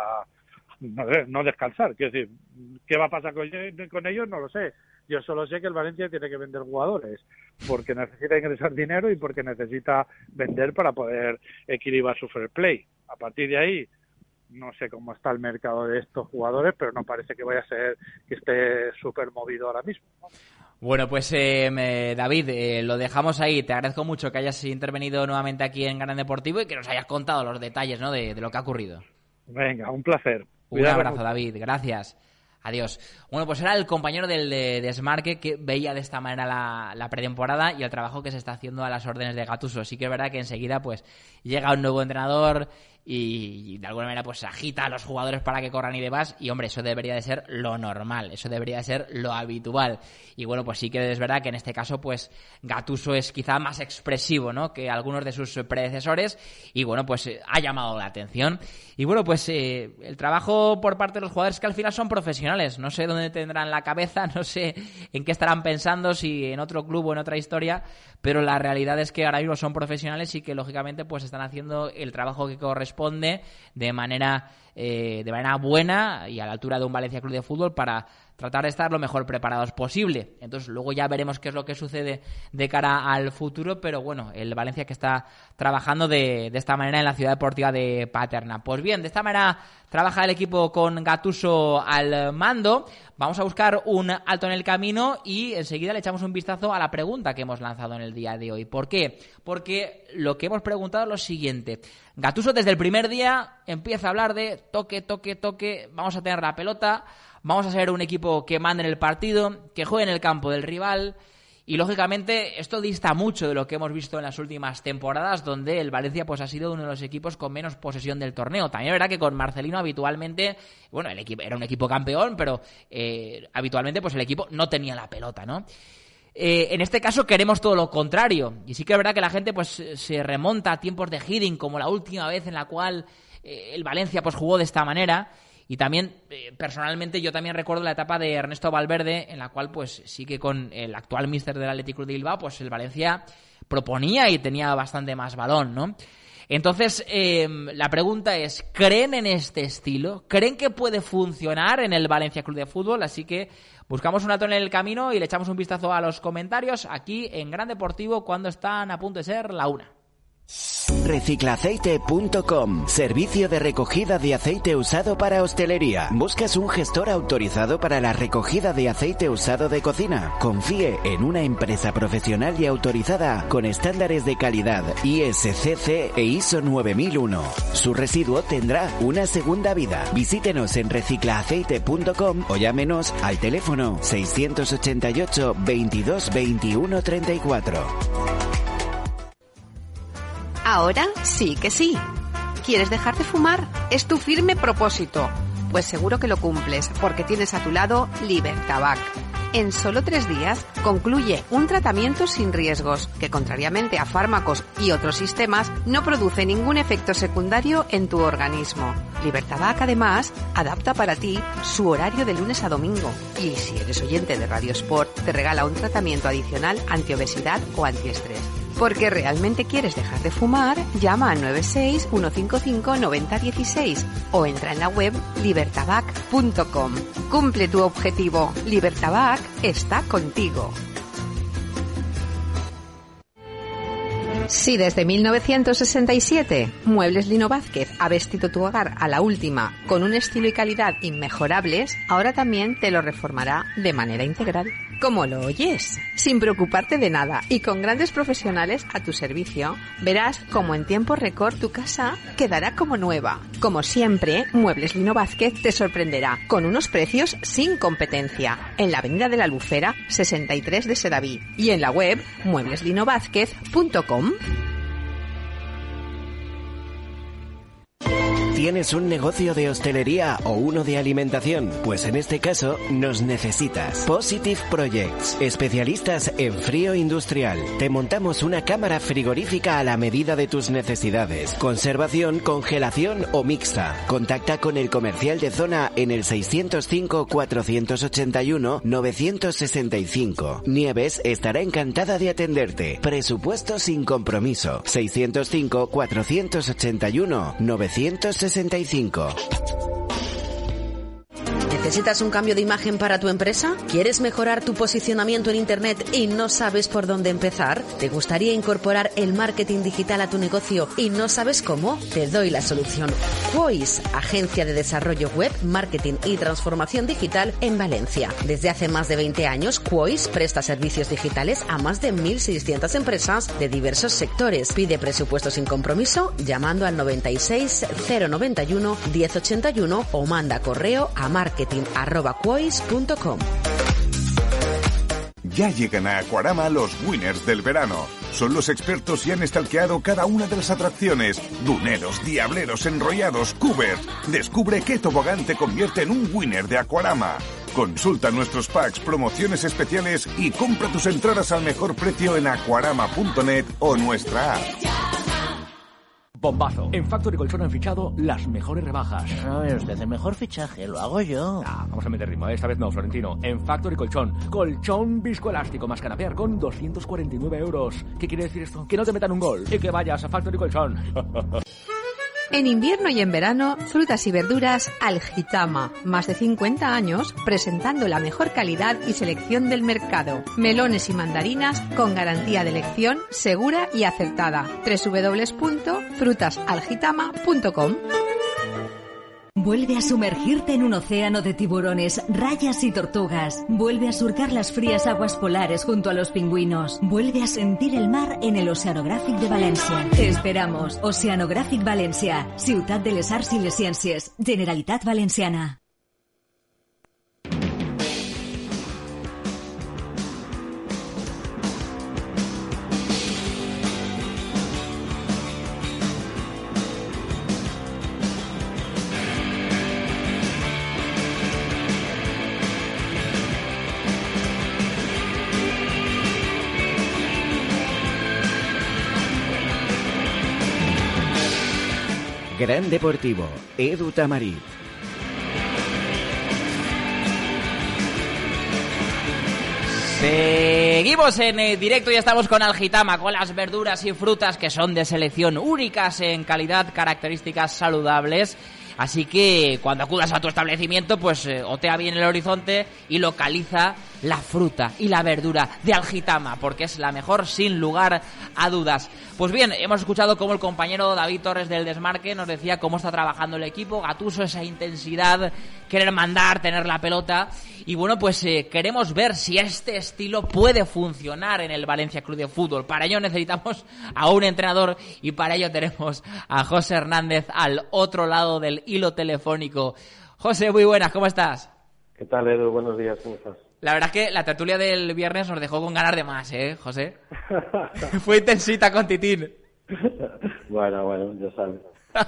no, sé, no descansar. Quiero decir, ¿qué va a pasar con, con ellos? No lo sé. Yo solo sé que el Valencia tiene que vender jugadores, porque necesita ingresar dinero y porque necesita vender para poder equilibrar su fair play. A partir de ahí, no sé cómo está el mercado de estos jugadores, pero no parece que vaya a ser que esté súper movido ahora mismo, ¿no? Bueno, pues eh, me, David, eh, lo dejamos ahí. Te agradezco mucho que hayas intervenido nuevamente aquí en Gran Deportivo y que nos hayas contado los detalles, ¿no?, de, de lo que ha ocurrido. Venga, un placer. Un Cuidado abrazo, mucho. David. Gracias. Adiós. Bueno, pues era el compañero del de Desmarque que veía de esta manera la, la pretemporada y el trabajo que se está haciendo a las órdenes de Gattuso. Sí que es verdad que enseguida pues llega un nuevo entrenador y, y de alguna manera pues agita a los jugadores para que corran y demás, y hombre, eso debería de ser lo normal, eso debería de ser lo habitual. Y bueno, pues sí que es verdad que en este caso pues Gattuso es quizá más expresivo, ¿no?, que algunos de sus predecesores, y bueno, pues eh, ha llamado la atención. Y bueno, pues eh, el trabajo por parte de los jugadores, que al final son profesionales, no sé dónde tendrán la cabeza, no sé en qué estarán pensando, si en otro club o en otra historia, pero la realidad es que ahora mismo son profesionales y que lógicamente pues están haciendo el trabajo que corresponde de manera eh, de manera buena y a la altura de un Valencia Club de Fútbol para tratar de estar lo mejor preparados posible. Entonces luego ya veremos qué es lo que sucede de cara al futuro, pero bueno, el Valencia que está trabajando de, de esta manera en la Ciudad Deportiva de Paterna. Pues bien, de esta manera trabaja el equipo con Gattuso al mando. Vamos a buscar un alto en el camino y enseguida le echamos un vistazo a la pregunta que hemos lanzado en el día de hoy. ¿Por qué? Porque lo que hemos preguntado es lo siguiente. Gattuso desde el primer día empieza a hablar de toque, toque, toque, vamos a tener la pelota, vamos a ser un equipo que mande en el partido, que juegue en el campo del rival, y lógicamente esto dista mucho de lo que hemos visto en las últimas temporadas, donde el Valencia pues ha sido uno de los equipos con menos posesión del torneo. También es verdad que con Marcelino habitualmente, bueno, el equipo era un equipo campeón, pero eh, habitualmente pues el equipo no tenía la pelota, ¿no? Eh, en este caso queremos todo lo contrario, y sí que es verdad que la gente pues se remonta a tiempos de Hiddink, como la última vez en la cual eh, el Valencia pues jugó de esta manera. Y también, eh, personalmente, yo también recuerdo la etapa de Ernesto Valverde, en la cual, pues, sí que con el actual míster del Athletic Club de Bilbao, pues el Valencia proponía y tenía bastante más balón, ¿no? Entonces, eh, la pregunta es, ¿creen en este estilo? ¿Creen que puede funcionar en el Valencia Club de Fútbol? Así que buscamos un alto en el camino y le echamos un vistazo a los comentarios aquí en Gran Deportivo cuando están a punto de ser la una. Reciclaceite punto com, servicio de recogida de aceite usado para hostelería. ¿Buscas un gestor autorizado para la recogida de aceite usado de cocina? Confíe en una empresa profesional y autorizada con estándares de calidad I S C C e I S O nueve mil uno. Su residuo tendrá una segunda vida. Visítenos en reciclaceite punto com o llámenos al teléfono seiscientos ochenta y ocho, veintidós, veintiuno, treinta y cuatro. Ahora sí que sí. ¿Quieres dejar de fumar? Es tu firme propósito. Pues seguro que lo cumples, porque tienes a tu lado Libertabac. En solo tres días concluye un tratamiento sin riesgos, que contrariamente a fármacos y otros sistemas, no produce ningún efecto secundario en tu organismo. Libertabac, además, adapta para ti su horario de lunes a domingo. Y si eres oyente de Radio Sport, te regala un tratamiento adicional antiobesidad o antiestrés. Porque realmente quieres dejar de fumar, llama al nueve seis uno cinco cinco nueve cero uno seis o entra en la web libertabac punto com. Cumple tu objetivo. Libertabac está contigo. Si desde mil novecientos sesenta y siete Muebles Lino Vázquez ha vestido tu hogar a la última con un estilo y calidad inmejorables, ahora también te lo reformará de manera integral. ¿Cómo lo oyes? Sin preocuparte de nada y con grandes profesionales a tu servicio, verás cómo en tiempo récord tu casa quedará como nueva. Como siempre, Muebles Lino Vázquez te sorprenderá con unos precios sin competencia en la avenida de la Albufera sesenta y tres de Sedaví y en la web muebles lino vázquez punto com. ¿Tienes un negocio de hostelería o uno de alimentación? Pues en este caso nos necesitas. Positive Projects, especialistas en frío industrial. Te montamos una cámara frigorífica a la medida de tus necesidades. Conservación, congelación o mixta. Contacta con el comercial de zona en el seiscientos cinco cuatrocientos ochenta y uno novecientos sesenta y cinco. Nieves estará encantada de atenderte. Presupuesto sin compromiso. seiscientos cinco cuatrocientos ochenta y uno novecientos sesenta y cinco. ¿Necesitas un cambio de imagen para tu empresa? ¿Quieres mejorar tu posicionamiento en Internet y no sabes por dónde empezar? ¿Te gustaría incorporar el marketing digital a tu negocio y no sabes cómo? Te doy la solución. Quois, agencia de desarrollo web, marketing y transformación digital en Valencia. Desde hace más de veinte años, Quois presta servicios digitales a más de mil seiscientas empresas de diversos sectores. Pide presupuesto sin compromiso llamando al noventa y seis cero noventa y uno diez ochenta y uno o manda correo a marketing arroba quois punto com. Ya llegan a Aquarama los winners del verano. Son los expertos y han stalkeado cada una de las atracciones. Duneros, diableros, enrollados, cubers. Descubre qué tobogán te convierte en un winner de Aquarama. Consulta nuestros packs, promociones especiales y compra tus entradas al mejor precio en aquarama punto net o nuestra app. Bombazo. En Factory Colchón han fichado las mejores rebajas. A ver, usted, el mejor fichaje lo hago yo. Ah, vamos a meter ritmo, esta vez no, Florentino. En Factory Colchón, colchón viscoelástico más canapé con doscientos cuarenta y nueve euros. ¿Qué quiere decir esto? Que no te metan un gol y que vayas a Factory Colchón. En invierno y en verano, frutas y verduras Algitama. Más de cincuenta años presentando la mejor calidad y selección del mercado. Melones y mandarinas con garantía de elección segura y acertada. doble u doble u doble u punto frutas algitama punto com. Vuelve a sumergirte en un océano de tiburones, rayas y tortugas. Vuelve a surcar las frías aguas polares junto a los pingüinos. Vuelve a sentir el mar en el Oceanographic de Valencia. Te esperamos. Oceanographic Valencia, Ciutat de les Arts i les Ciències, Generalitat Valenciana. Gran Deportivo, Edu Tamarit. Seguimos en eh, directo y estamos con Algitama, con las verduras y frutas que son de selección únicas en calidad, características saludables. Así que cuando acudas a tu establecimiento, pues eh, otea bien el horizonte y localiza la fruta y la verdura de Algitama, porque es la mejor sin lugar a dudas. Pues bien, hemos escuchado cómo el compañero David Torres del Desmarque nos decía cómo está trabajando el equipo, Gattuso, esa intensidad, querer mandar, tener la pelota. Y bueno, pues eh, queremos ver si este estilo puede funcionar en el Valencia Club de Fútbol. Para ello necesitamos a un entrenador y para ello tenemos a José Hernández al otro lado del hilo telefónico. José, muy buenas, ¿cómo estás? ¿Qué tal, Edu? Buenos días, ¿cómo estás? La verdad es que la tertulia del viernes nos dejó con ganas de más, ¿eh, José? Fue intensita con Titín. Bueno, bueno, ya sabes.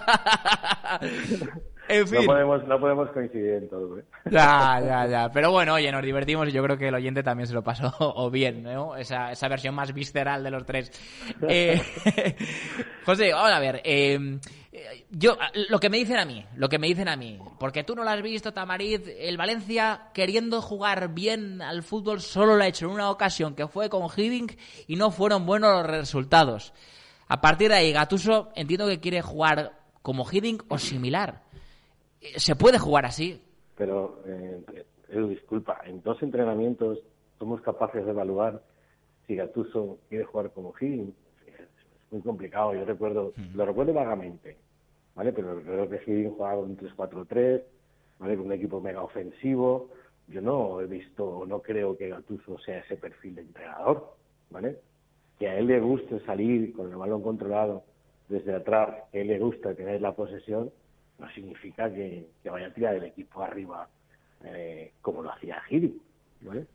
En fin. No podemos, no podemos coincidir en todo, ¿eh? Ya, ya, ya. Pero bueno, oye, nos divertimos y yo creo que el oyente también se lo pasó o bien, ¿no? Esa, esa versión más visceral de los tres. Eh, José, vamos a ver. Eh, Yo, lo que me dicen a mí, lo que me dicen a mí, porque tú no lo has visto, Tamariz, el Valencia queriendo jugar bien al fútbol solo lo ha hecho en una ocasión que fue con Hiddink y no fueron buenos los resultados. A partir de ahí, Gattuso entiendo que quiere jugar como Hiddink o similar. ¿Se puede jugar así? Pero, eh, Edu, disculpa, en dos entrenamientos somos capaces de evaluar si Gattuso quiere jugar como Hiddink. Es muy complicado, yo recuerdo, lo recuerdo vagamente, ¿vale? Pero creo que Hiddink jugaba un tres cuatro tres, ¿vale? Con un equipo mega ofensivo. Yo no he visto, no creo que Gattuso sea ese perfil de entrenador, ¿vale? Que a él le guste salir con el balón controlado desde atrás, que a él le gusta tener la posesión, no significa que, que vaya a tirar el equipo arriba eh, como lo hacía Hiddink, ¿vale?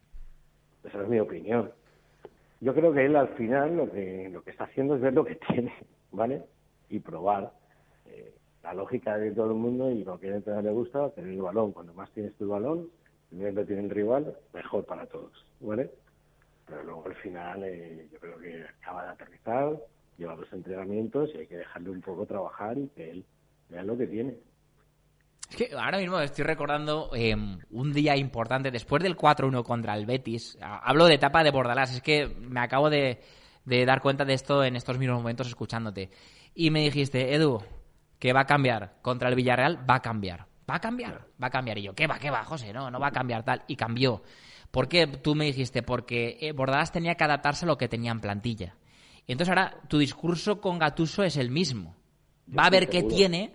Esa es mi opinión. Yo creo que él al final lo que lo que está haciendo es ver lo que tiene, ¿vale? Y probar. Eh, la lógica de todo el mundo, y lo que a él le gusta, tener el balón. Cuando más tienes tu balón, primero lo tiene el rival, mejor para todos, ¿vale? Pero luego al final eh, yo creo que acaba de aterrizar, lleva los entrenamientos y hay que dejarle un poco trabajar y que él vea lo que tiene. Es que ahora mismo estoy recordando eh, un día importante, después del cuatro uno contra el Betis. Hablo de etapa de Bordalás, es que me acabo de, de dar cuenta de esto en estos mismos momentos escuchándote. Y me dijiste, Edu, que va a cambiar contra el Villarreal, va a cambiar. Va a cambiar, va a cambiar. Y yo, ¿qué va, qué va, José? No, no va a cambiar tal. Y cambió. ¿Por qué? Tú me dijiste, porque eh, Bordalás tenía que adaptarse a lo que tenía en plantilla. Y entonces ahora tu discurso con Gattuso es el mismo. Va a ver qué tiene...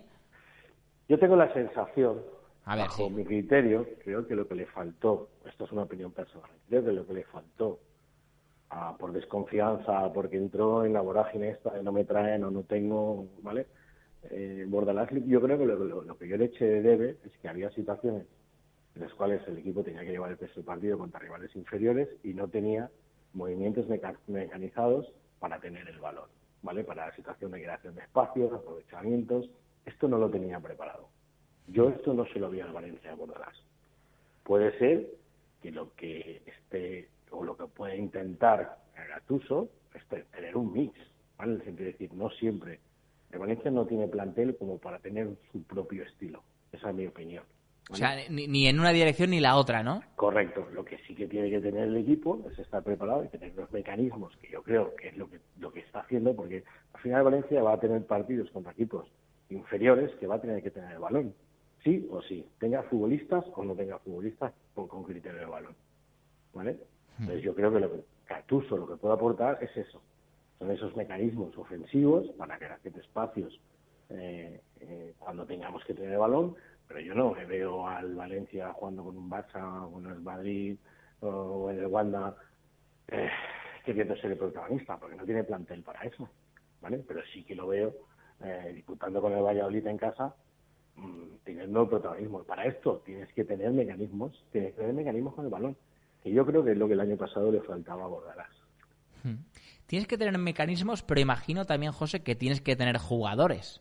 Yo tengo la sensación, a ver, bajo sí. mi criterio, creo que lo que le faltó, esto es una opinión personal, creo que lo que le faltó, ah, por desconfianza, porque entró en la vorágine esta de no me traen o no tengo, ¿vale? Eh, Bordalás, yo creo que lo, lo, lo que yo le eché de debe es que había situaciones en las cuales el equipo tenía que llevar el peso del partido contra rivales inferiores y no tenía movimientos meca- mecanizados para tener el balón, ¿vale? Para la situación de creación de espacios, aprovechamientos. Esto no lo tenía preparado. Yo esto no se lo vi al Valencia de Bordalás. Puede ser que lo que esté, o lo que puede intentar Gattuso, es tener un mix, ¿vale? En el sentido de decir, no siempre. El Valencia no tiene plantel como para tener su propio estilo. Esa es mi opinión, ¿vale? O sea, ni, ni en una dirección ni la otra, ¿no? Correcto. Lo que sí que tiene que tener el equipo es estar preparado y tener los mecanismos, que yo creo que es lo que, lo que está haciendo, porque al final Valencia va a tener partidos contra equipos inferiores que va a tener que tener el balón, sí o sí, tenga futbolistas o no tenga futbolistas con, con criterio de balón, ¿vale? Entonces yo creo que lo que Gattuso lo que puede aportar es eso, son esos mecanismos ofensivos para crear espacios eh, eh, cuando tengamos que tener el balón, pero yo no me veo al Valencia jugando con un Barça o con el Madrid o en el Wanda eh, queriendo ser el protagonista, porque no tiene plantel para eso, ¿vale? Pero sí que lo veo Eh, disputando con el Valladolid en casa, mmm, teniendo el protagonismo. Para esto tienes que tener mecanismos, tienes que tener mecanismos con el balón, que yo creo que es lo que el año pasado le faltaba a Bordalás. Hmm. Tienes que tener mecanismos, pero imagino también, José, que tienes que tener jugadores.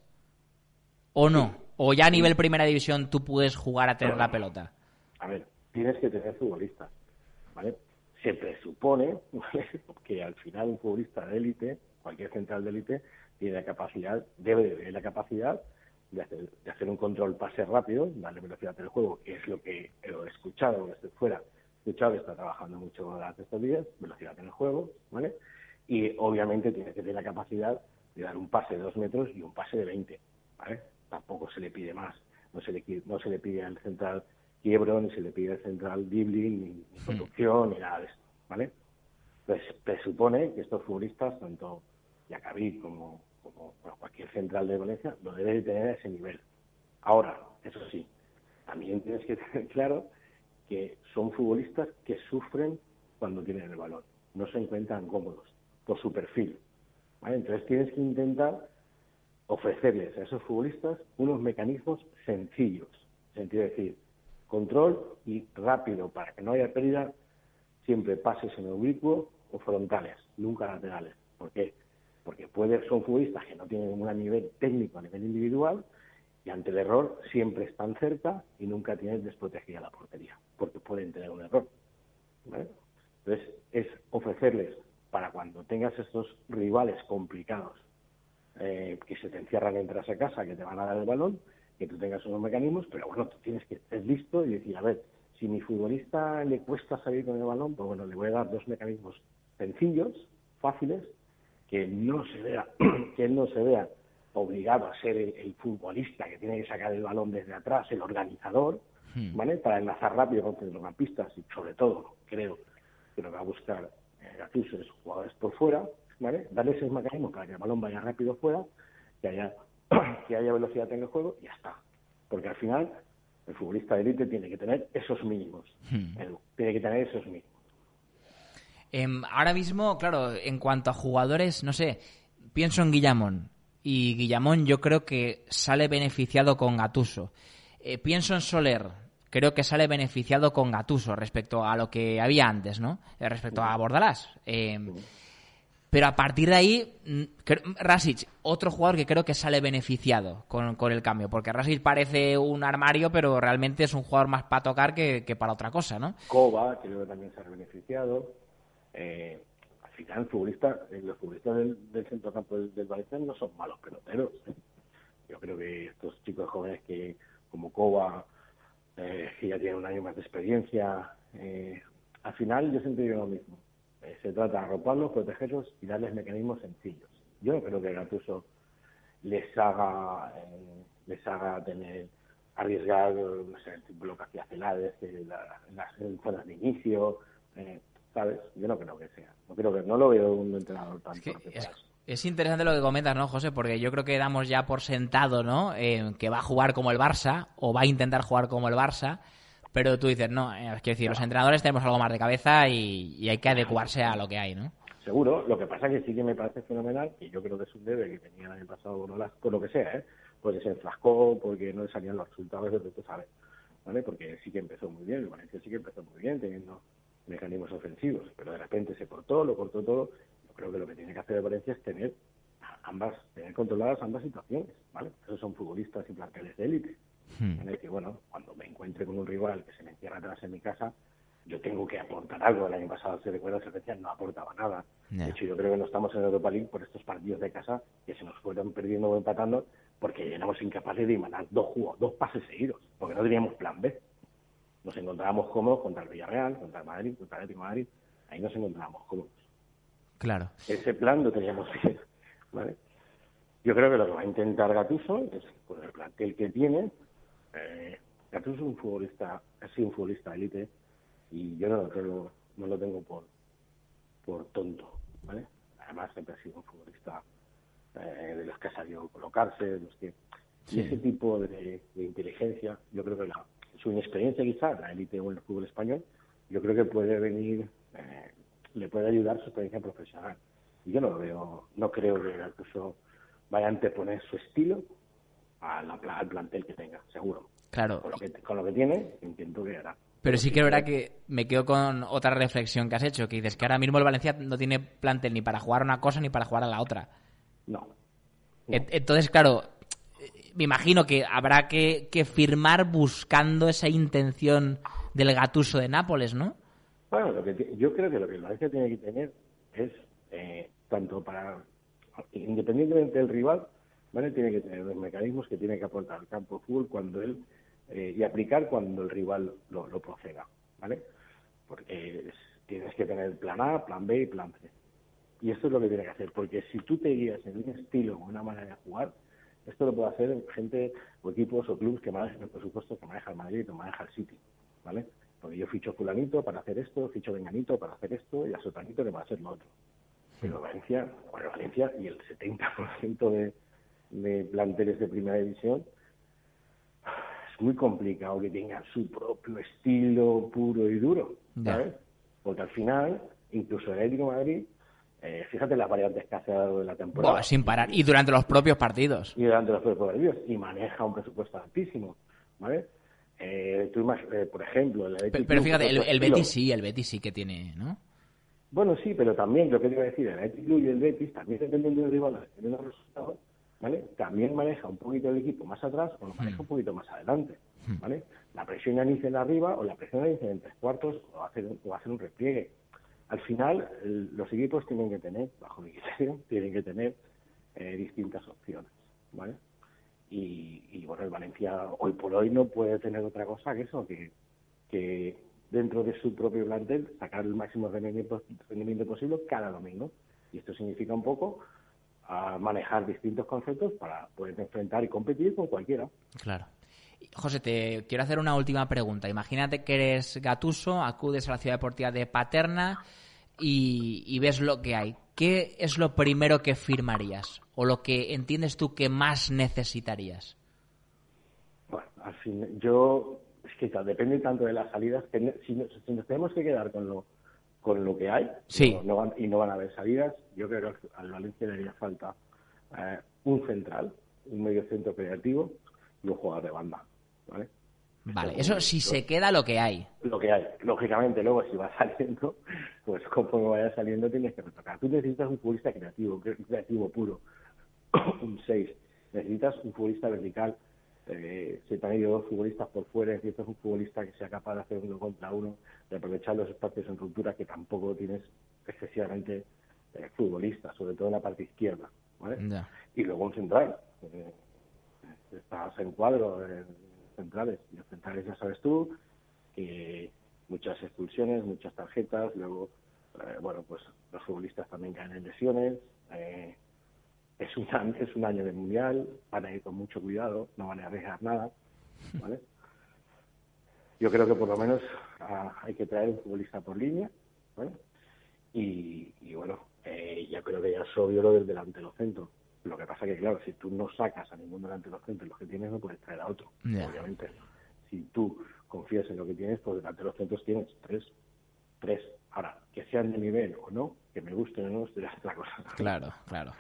¿O no? Sí. ¿O ya a nivel primera división tú puedes jugar a tener no, la pelota? A ver, tienes que tener futbolistas, ¿vale? Se presupone, ¿vale?, que al final un futbolista de élite, cualquier central de élite, tiene la capacidad, debe de tener la capacidad de hacer, de hacer un control pase rápido, darle velocidad al juego, que es lo que he escuchado desde fuera, he escuchado que está trabajando mucho durante estos días, velocidad en el juego, ¿vale? Y obviamente tiene que tener la capacidad de dar un pase de dos metros y un pase de veinte, ¿vale? Tampoco se le pide más, no se le, no se le pide al central quiebro, ni se le pide al central dribbling, ni, ni conducción, ni nada de esto, ¿vale? Pues presupone que estos futbolistas, tanto Yacabí como, como bueno, cualquier central de Valencia, lo debe de tener a ese nivel. Ahora, eso sí, también tienes que tener claro que son futbolistas que sufren cuando tienen el balón, no se encuentran cómodos por su perfil, ¿vale? Entonces tienes que intentar ofrecerles a esos futbolistas unos mecanismos sencillos, en el sentido de decir, control y rápido para que no haya pérdida, siempre pases en oblicuo o frontales, nunca laterales. ¿Por qué? Porque puede, son futbolistas que no tienen un nivel técnico a nivel individual y ante el error siempre están cerca y nunca tienen desprotegida la portería, porque pueden tener un error, ¿vale? Entonces es ofrecerles, para cuando tengas estos rivales complicados, eh, que se te encierran entre esa casa, que te van a dar el balón, que tú tengas unos mecanismos, pero bueno, tú tienes que estar listo y decir, a ver, si mi futbolista le cuesta salir con el balón, pues bueno, le voy a dar dos mecanismos sencillos, fáciles, que no se vea, que él no se vea obligado a ser el, el futbolista que tiene que sacar el balón desde atrás, el organizador, ¿vale? Para enlazar rápido con centrocampistas y sobre todo, creo que lo que va a buscar eh, Gattuso es jugadores por fuera, ¿vale? Darle esos mecanismos para que el balón vaya rápido fuera, que haya que haya velocidad en el juego y ya está. Porque al final el futbolista de élite tiene que tener esos mínimos. Hmm. Él tiene que tener esos mínimos. Eh, ahora mismo, claro, en cuanto a jugadores, no sé, pienso en Guillamón. Y Guillamón yo creo que sale beneficiado con Gattuso. Eh, pienso en Soler. Creo que sale beneficiado con Gattuso respecto a lo que había antes, ¿no? Eh, respecto uh-huh. a Bordalás. Eh, uh-huh. Pero a partir de ahí, Rasic, otro jugador que creo que sale beneficiado con, con el cambio, porque Rasic parece un armario, pero realmente es un jugador más para tocar que, que para otra cosa, ¿no? Kova, creo que también sale beneficiado. Eh, al final, futbolista, eh, los futbolistas del, del centrocampo del, del Valencia no son malos peloteros. ¿eh? Yo creo que estos chicos jóvenes que, como Kova, eh, que ya tienen un año más de experiencia, eh, al final yo siempre digo lo mismo. Se trata de arroparlos, protegerlos y darles mecanismos sencillos. Yo no creo que Gattuso les haga eh, les haga tener arriesgar, no sé, lo que hacía Celades, en la, las zonas de inicio, eh, ¿sabes? Yo no creo que sea. No creo que no lo veo un entrenador tan es, que es, es interesante lo que comentas, ¿no, José? Porque yo creo que damos ya por sentado, ¿no? Eh, que va a jugar como el Barça o va a intentar jugar como el Barça. Pero tú dices, no, es que decir, los entrenadores tenemos algo más de cabeza y, y hay que adecuarse a lo que hay, ¿no? Seguro, lo que pasa es que sí que me parece fenomenal, y yo creo que es un debe que tenía el año pasado, no las, por lo que sea, ¿eh? Porque se enfrascó, porque no le salían los resultados, de lo que tú sabes, ¿vale? Porque sí que empezó muy bien, el Valencia sí que empezó muy bien, teniendo mecanismos ofensivos, pero de repente se cortó, lo cortó todo. Yo creo que lo que tiene que hacer el Valencia es tener ambas, tener controladas ambas situaciones, ¿vale? Esos son futbolistas y planteles de élite. Hmm. En el que, bueno, cuando me encuentre con un rival que se me encierra atrás en mi casa, yo tengo que aportar algo. El año pasado, si recuerdas, el Valencia no aportaba nada. Yeah. De hecho, yo creo que no estamos en Europa League por estos partidos de casa que se nos fueron perdiendo o empatando porque éramos incapaces de mandar dos juegos, dos pases seguidos, porque no teníamos plan B. Nos encontrábamos cómodos contra el Villarreal, contra el Madrid, contra el Atlético de Madrid. Ahí nos encontrábamos cómodos. Claro. Ese plan lo teníamos bien, ¿vale? Yo creo que lo que va a intentar Gattuso es, con el plantel que tiene, Eh, Gattuso es un futbolista, ha sido un futbolista élite y yo no lo tengo, no lo tengo por por tonto, ¿vale? Además siempre ha sido un futbolista eh, de los que ha sabido colocarse, de los que sí. Y ese tipo de, de inteligencia, yo creo que la, su inexperiencia quizá en la élite o en el fútbol español, yo creo que puede venir, eh, le puede ayudar su experiencia profesional. Y yo no lo veo, no creo que Gattuso vaya a anteponer su estilo Al, al plantel que tenga, seguro. Claro. Con lo que, con lo que tiene, entiendo que hará. Pero sí que es verdad que me quedo con otra reflexión que has hecho, que dices que ahora mismo el Valencia no tiene plantel ni para jugar una cosa ni para jugar a la otra. No. no. Entonces, claro, me imagino que habrá que, que firmar buscando esa intención del Gattuso de Nápoles, ¿no? Bueno, lo que yo creo que lo que el Valencia tiene que tener es, eh, tanto para, independientemente del rival, ¿vale? Tiene que tener los mecanismos que tiene que aportar al campo de fútbol cuando él eh, y aplicar cuando el rival lo, lo proceda, ¿vale? Porque es, tienes que tener plan A, plan B y plan C. Y esto es lo que tiene que hacer, porque si tú te guías en un estilo o una manera de jugar, esto lo puede hacer gente o equipos o clubes que manejan el presupuesto que maneja el Madrid o maneja el City, ¿vale? Porque yo ficho fulanito para hacer esto, ficho venganito para hacer esto y a sotanito que va a hacer lo otro. Pero Valencia, bueno, Valencia y el setenta por ciento de de planteles de primera división, es muy complicado que tengan su propio estilo puro y duro, ¿sabes? Yeah. Porque al final, incluso el Atlético de Madrid, eh, fíjate las variantes que ha dado de la temporada. Buah, sin parar, y durante los propios partidos. Y durante los propios partidos, y maneja un presupuesto altísimo, ¿vale? Eh, tú eh, por ejemplo... El pero, pero fíjate, el, el Betis sí, el Betis sí que tiene, ¿no? Bueno, sí, pero también, lo que te iba a decir, el Atlético y el Betis, también dependiendo del rival, dependiendo de los resultados, ¿vale? También maneja un poquito el equipo más atrás o lo maneja un poquito más adelante, ¿vale? La presión inicial arriba o la presión inicial en tres cuartos o va a hacer, o va a hacer un repliegue. Al final, el, los equipos tienen que tener, bajo mi criterio, tienen que tener eh, distintas opciones, ¿vale? Y, y bueno, el Valencia hoy por hoy no puede tener otra cosa que eso, que, que dentro de su propio plantel sacar el máximo rendimiento, rendimiento posible cada domingo. Y esto significa un poco a manejar distintos conceptos para poder enfrentar y competir con cualquiera. Claro. José, te quiero hacer una última pregunta. Imagínate que eres Gattuso, acudes a la Ciudad Deportiva de Paterna y, y ves lo que hay. ¿Qué es lo primero que firmarías? ¿O lo que entiendes tú que más necesitarías? Bueno, al fin, yo... Es que claro, depende tanto de las salidas. Que si, nos, si nos tenemos que quedar con lo con lo que hay, sí. no, no van, y no van a haber salidas, yo creo que al Valencia le haría falta eh, un central, un medio centro creativo y un jugador de banda, ¿vale? Vale, eso si se queda lo que hay. Lo que hay. Lógicamente, luego si va saliendo, pues conforme vaya saliendo tienes que retocar. Tú necesitas un futbolista creativo, creativo puro, un seis. Necesitas un futbolista vertical. Eh, se te han ido dos futbolistas por fuera, necesitas un futbolista que sea capaz de hacer uno contra uno, de aprovechar los espacios en ruptura, que tampoco tienes excesivamente eh, futbolistas, sobre todo en la parte izquierda, ¿vale? Yeah. Y luego un central. Eh, estás en cuadro de centrales, y los centrales ya sabes tú, que muchas expulsiones, muchas tarjetas, luego, eh, bueno, pues los futbolistas también caen en lesiones, eh, es un, es un año de mundial, van a ir con mucho cuidado, no van a arriesgar nada, ¿vale? Yo creo que por lo menos uh, hay que traer un futbolista por línea, ¿vale? Y, y bueno, eh, ya creo que ya es obvio lo del delantero centro. Lo que pasa que, claro, si tú no sacas a ningún delantero centro, los que tienes no puedes traer a otro, yeah. obviamente. Si tú confías en lo que tienes, pues delanteros centros tienes tres, tres. Ahora, que sean de nivel o no, que me gusten o no, es otra cosa. Claro, claro.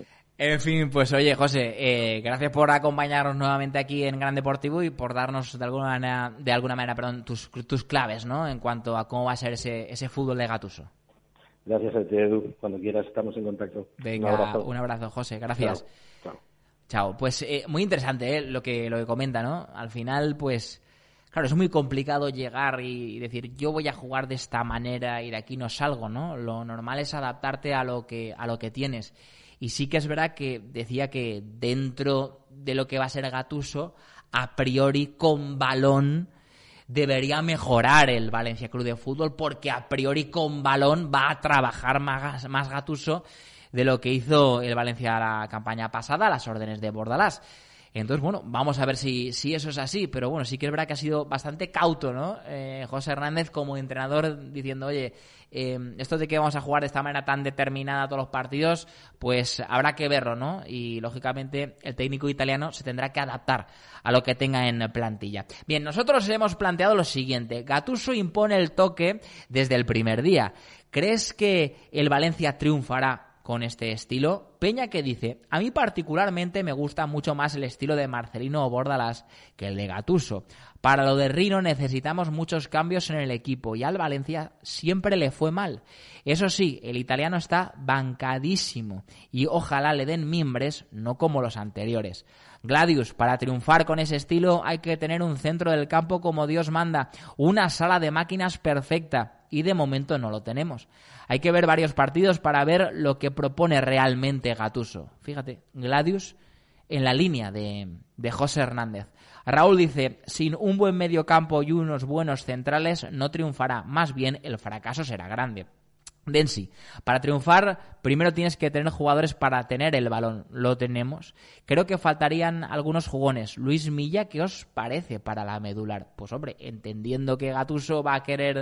En fin, pues oye, José, eh, gracias por acompañarnos nuevamente aquí en Gran Deportivo y por darnos de alguna manera, de alguna manera, perdón, tus, tus claves, ¿no? En cuanto a cómo va a ser ese, ese fútbol de Gattuso. Gracias a ti, Edu. Cuando quieras estamos en contacto. Venga, un abrazo, un abrazo José. Gracias. Chao. Chao. Chao. Pues eh, muy interesante eh, lo que lo que comenta, ¿no? Al final, pues, claro, es muy complicado llegar y decir yo voy a jugar de esta manera y de aquí no salgo, ¿no? Lo normal es adaptarte a lo que a lo que tienes. Y sí que es verdad que decía que dentro de lo que va a ser Gattuso, a priori con balón debería mejorar el Valencia Club de Fútbol, porque a priori con balón va a trabajar más, más Gattuso de lo que hizo el Valencia la campaña pasada a las órdenes de Bordalás. Entonces, bueno, vamos a ver si, si eso es así, pero bueno, sí que es verdad que ha sido bastante cauto, ¿no? Eh, José Hernández como entrenador diciendo, oye, eh, esto de que vamos a jugar de esta manera tan determinada todos los partidos, pues habrá que verlo, ¿no? Y lógicamente el técnico italiano se tendrá que adaptar a lo que tenga en plantilla. Bien, nosotros hemos planteado lo siguiente: Gattuso impone el toque desde el primer día. ¿Crees que el Valencia triunfará con este estilo? Peña, que dice, a mí particularmente me gusta mucho más el estilo de Marcelino o Bordalás que el de Gattuso. Para lo de Rino necesitamos muchos cambios en el equipo y al Valencia siempre le fue mal. Eso sí, el italiano está bancadísimo y ojalá le den mimbres, no como los anteriores. Gladius, para triunfar con ese estilo hay que tener un centro del campo como Dios manda, una sala de máquinas perfecta, y de momento no lo tenemos. Hay que ver varios partidos para ver lo que propone realmente Gattuso. Fíjate, Gladius en la línea de, de José Hernández. Raúl dice, sin un buen mediocampo y unos buenos centrales no triunfará, más bien el fracaso será grande. Densi, para triunfar primero tienes que tener jugadores para tener el balón. Lo tenemos. Creo que faltarían algunos jugones. Luis Milla, ¿qué os parece para la medular? Pues hombre, entendiendo que Gattuso va a querer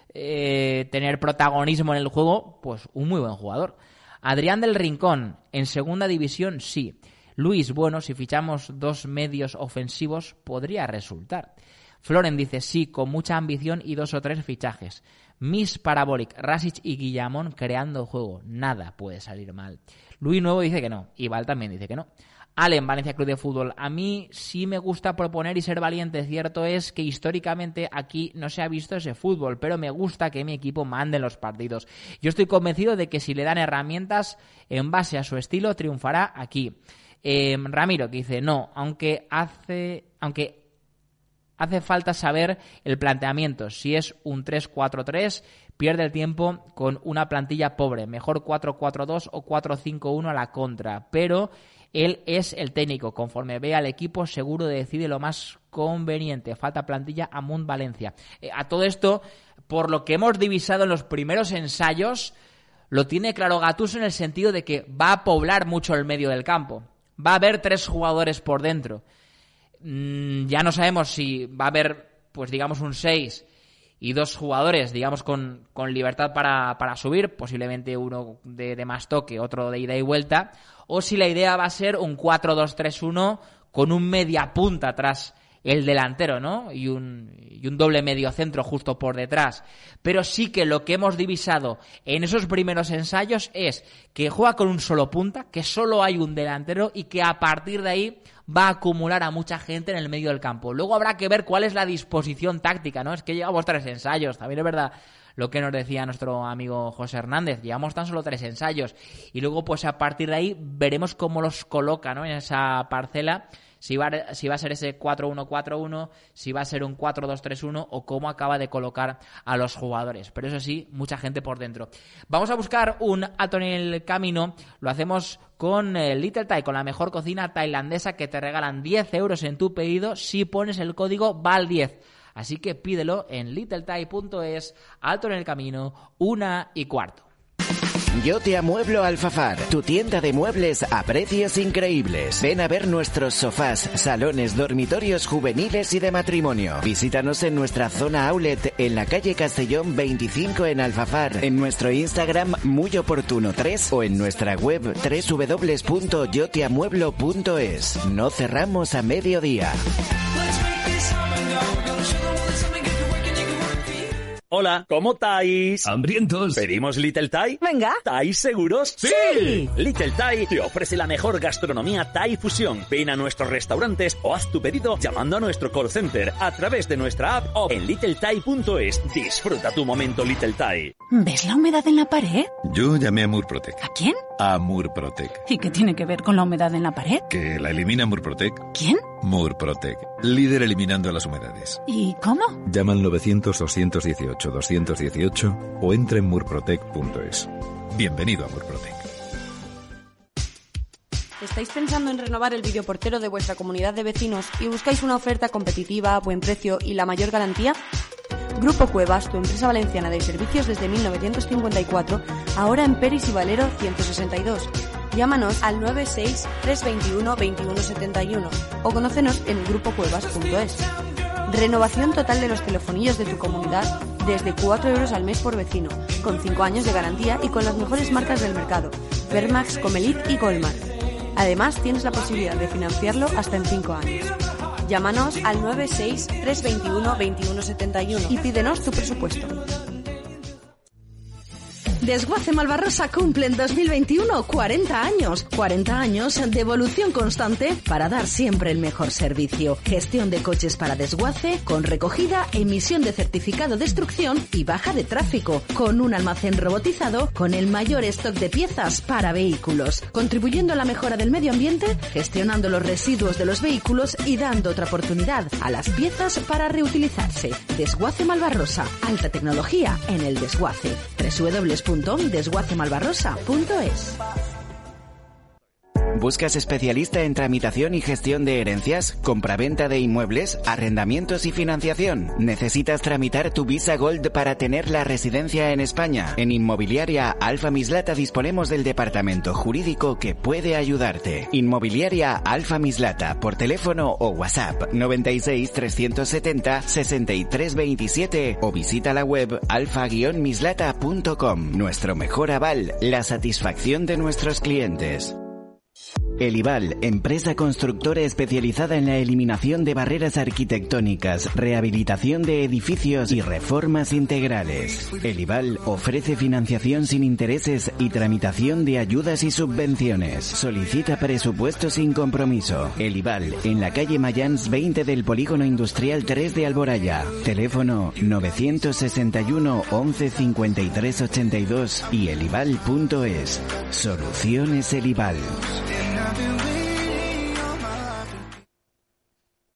eh, tener protagonismo en el juego, pues un muy buen jugador. Adrián del Rincón, en segunda división sí. Luis, bueno, si fichamos dos medios ofensivos podría resultar. Floren dice, sí, con mucha ambición y dos o tres fichajes. Miss Parabolic, Rasic y Guillamón creando juego. Nada puede salir mal. Luis Nuevo dice que no. Y Val también dice que no. Allen, Valencia Club de Fútbol. A mí sí me gusta proponer y ser valiente. Cierto es que históricamente aquí no se ha visto ese fútbol, pero me gusta que mi equipo mande en los partidos. Yo estoy convencido de que si le dan herramientas en base a su estilo, triunfará aquí. Eh, Ramiro, que dice, no, aunque hace... aunque hace falta saber el planteamiento. Si es un tres cuatro tres, pierde el tiempo con una plantilla pobre. Mejor cuatro cuatro dos o cuatro cinco uno a la contra. Pero él es el técnico. Conforme ve al equipo, seguro decide lo más conveniente. Falta plantilla a Munt Valencia. Eh, a todo esto, por lo que hemos divisado en los primeros ensayos, lo tiene claro Gattuso en el sentido de que va a poblar mucho el medio del campo. Va a haber tres jugadores por dentro. Mm, ya no sabemos si va a haber, pues digamos, un seis y dos jugadores, digamos, con, con libertad para, para subir, posiblemente uno de, de más toque, otro de ida y vuelta, o si la idea va a ser un cuatro dos tres uno con un media punta tras el delantero, ¿no? Y un, y un doble medio centro justo por detrás. Pero sí que lo que hemos divisado en esos primeros ensayos es que juega con un solo punta, que solo hay un delantero y que a partir de ahí va a acumular a mucha gente en el medio del campo. Luego habrá que ver cuál es la disposición táctica, ¿no? Es que llevamos tres ensayos, también es verdad lo que nos decía nuestro amigo José Hernández, llevamos tan solo tres ensayos y luego pues a partir de ahí veremos cómo los coloca, ¿no? En esa parcela, si va, si va a ser ese cuatro uno cuatro uno, si va a ser un cuatro dos tres uno o cómo acaba de colocar a los jugadores. Pero eso sí, mucha gente por dentro. Vamos a buscar un alto en el camino, lo hacemos con eh, Little Thai, con la mejor cocina tailandesa, que te regalan diez euros en tu pedido si pones el código V A L diez. Así que pídelo en little thai punto es, alto en el camino, una y cuarto. Yo te amueblo Alfafar, tu tienda de muebles a precios increíbles. Ven a ver nuestros sofás, salones, dormitorios juveniles y de matrimonio. Visítanos en nuestra zona outlet en la calle Castellón veinticinco en Alfafar, en nuestro Instagram muy oportuno tres o en nuestra web doble u doble u doble u punto yo te amueblo punto es. No cerramos a mediodía. Hola, ¿cómo estáis? ¿Hambrientos? ¿Pedimos Little Thai? Venga. ¿Estáis seguros? ¡Sí! Little Thai te ofrece la mejor gastronomía Thai fusión. Ven a nuestros restaurantes o haz tu pedido llamando a nuestro call center a través de nuestra app o en little thai punto es. Disfruta tu momento Little Thai. ¿Ves la humedad en la pared? Yo llamé a Murprotec. ¿A quién? A Murprotec. ¿Y qué tiene que ver con la humedad en la pared? Que la elimina Murprotec. ¿Quién? Murprotec, líder eliminando las humedades. ¿Y cómo? Llama al novecientos doscientos dieciocho doscientos dieciocho o entra en murprotec punto es. Bienvenido a Murprotec. ¿Estáis pensando en renovar el videoportero de vuestra comunidad de vecinos y buscáis una oferta competitiva, buen precio y la mayor garantía? Grupo Cuevas, tu empresa valenciana de servicios desde mil novecientos cincuenta y cuatro, ahora en Peris y Valero ciento sesenta y dos. Llámanos al nueve seis tres dos uno dos uno siete uno o conócenos en grupo cuevas punto es. Renovación total de los telefonillos de tu comunidad desde cuatro euros al mes por vecino, con cinco años de garantía y con las mejores marcas del mercado, Vermax, Comelit y Goldmar. Además, tienes la posibilidad de financiarlo hasta en cinco años. Llámanos al nueve seis tres dos uno dos uno siete uno y pídenos tu presupuesto. Desguace Malvarrosa cumple en dos mil veintiuno cuarenta años. cuarenta años de evolución constante para dar siempre el mejor servicio. Gestión de coches para desguace, con recogida, emisión de certificado de destrucción y baja de tráfico. Con un almacén robotizado, con el mayor stock de piezas para vehículos. Contribuyendo a la mejora del medio ambiente, gestionando los residuos de los vehículos y dando otra oportunidad a las piezas para reutilizarse. Desguace Malvarrosa. Alta tecnología en el desguace. doble u doble u doble u punto desguace malvarrosa punto es. ¿Buscas especialista en tramitación y gestión de herencias, compraventa de inmuebles, arrendamientos y financiación? ¿Necesitas tramitar tu Visa Gold para tener la residencia en España? En Inmobiliaria Alfa Mislata disponemos del departamento jurídico que puede ayudarte. Inmobiliaria Alfa Mislata, por teléfono o WhatsApp noventa y seis trescientos setenta sesenta y tres veintisiete o visita la web alfa guion mislata punto com. Nuestro mejor aval, la satisfacción de nuestros clientes. Elival, empresa constructora especializada en la eliminación de barreras arquitectónicas, rehabilitación de edificios y reformas integrales. Elival ofrece financiación sin intereses y tramitación de ayudas y subvenciones. Solicita presupuesto sin compromiso. Elival, en la calle Mayans veinte del Polígono Industrial tres de Alboraya. Teléfono novecientos sesenta y uno once cincuenta y tres ochenta y dos y elival punto es. Soluciones Elival.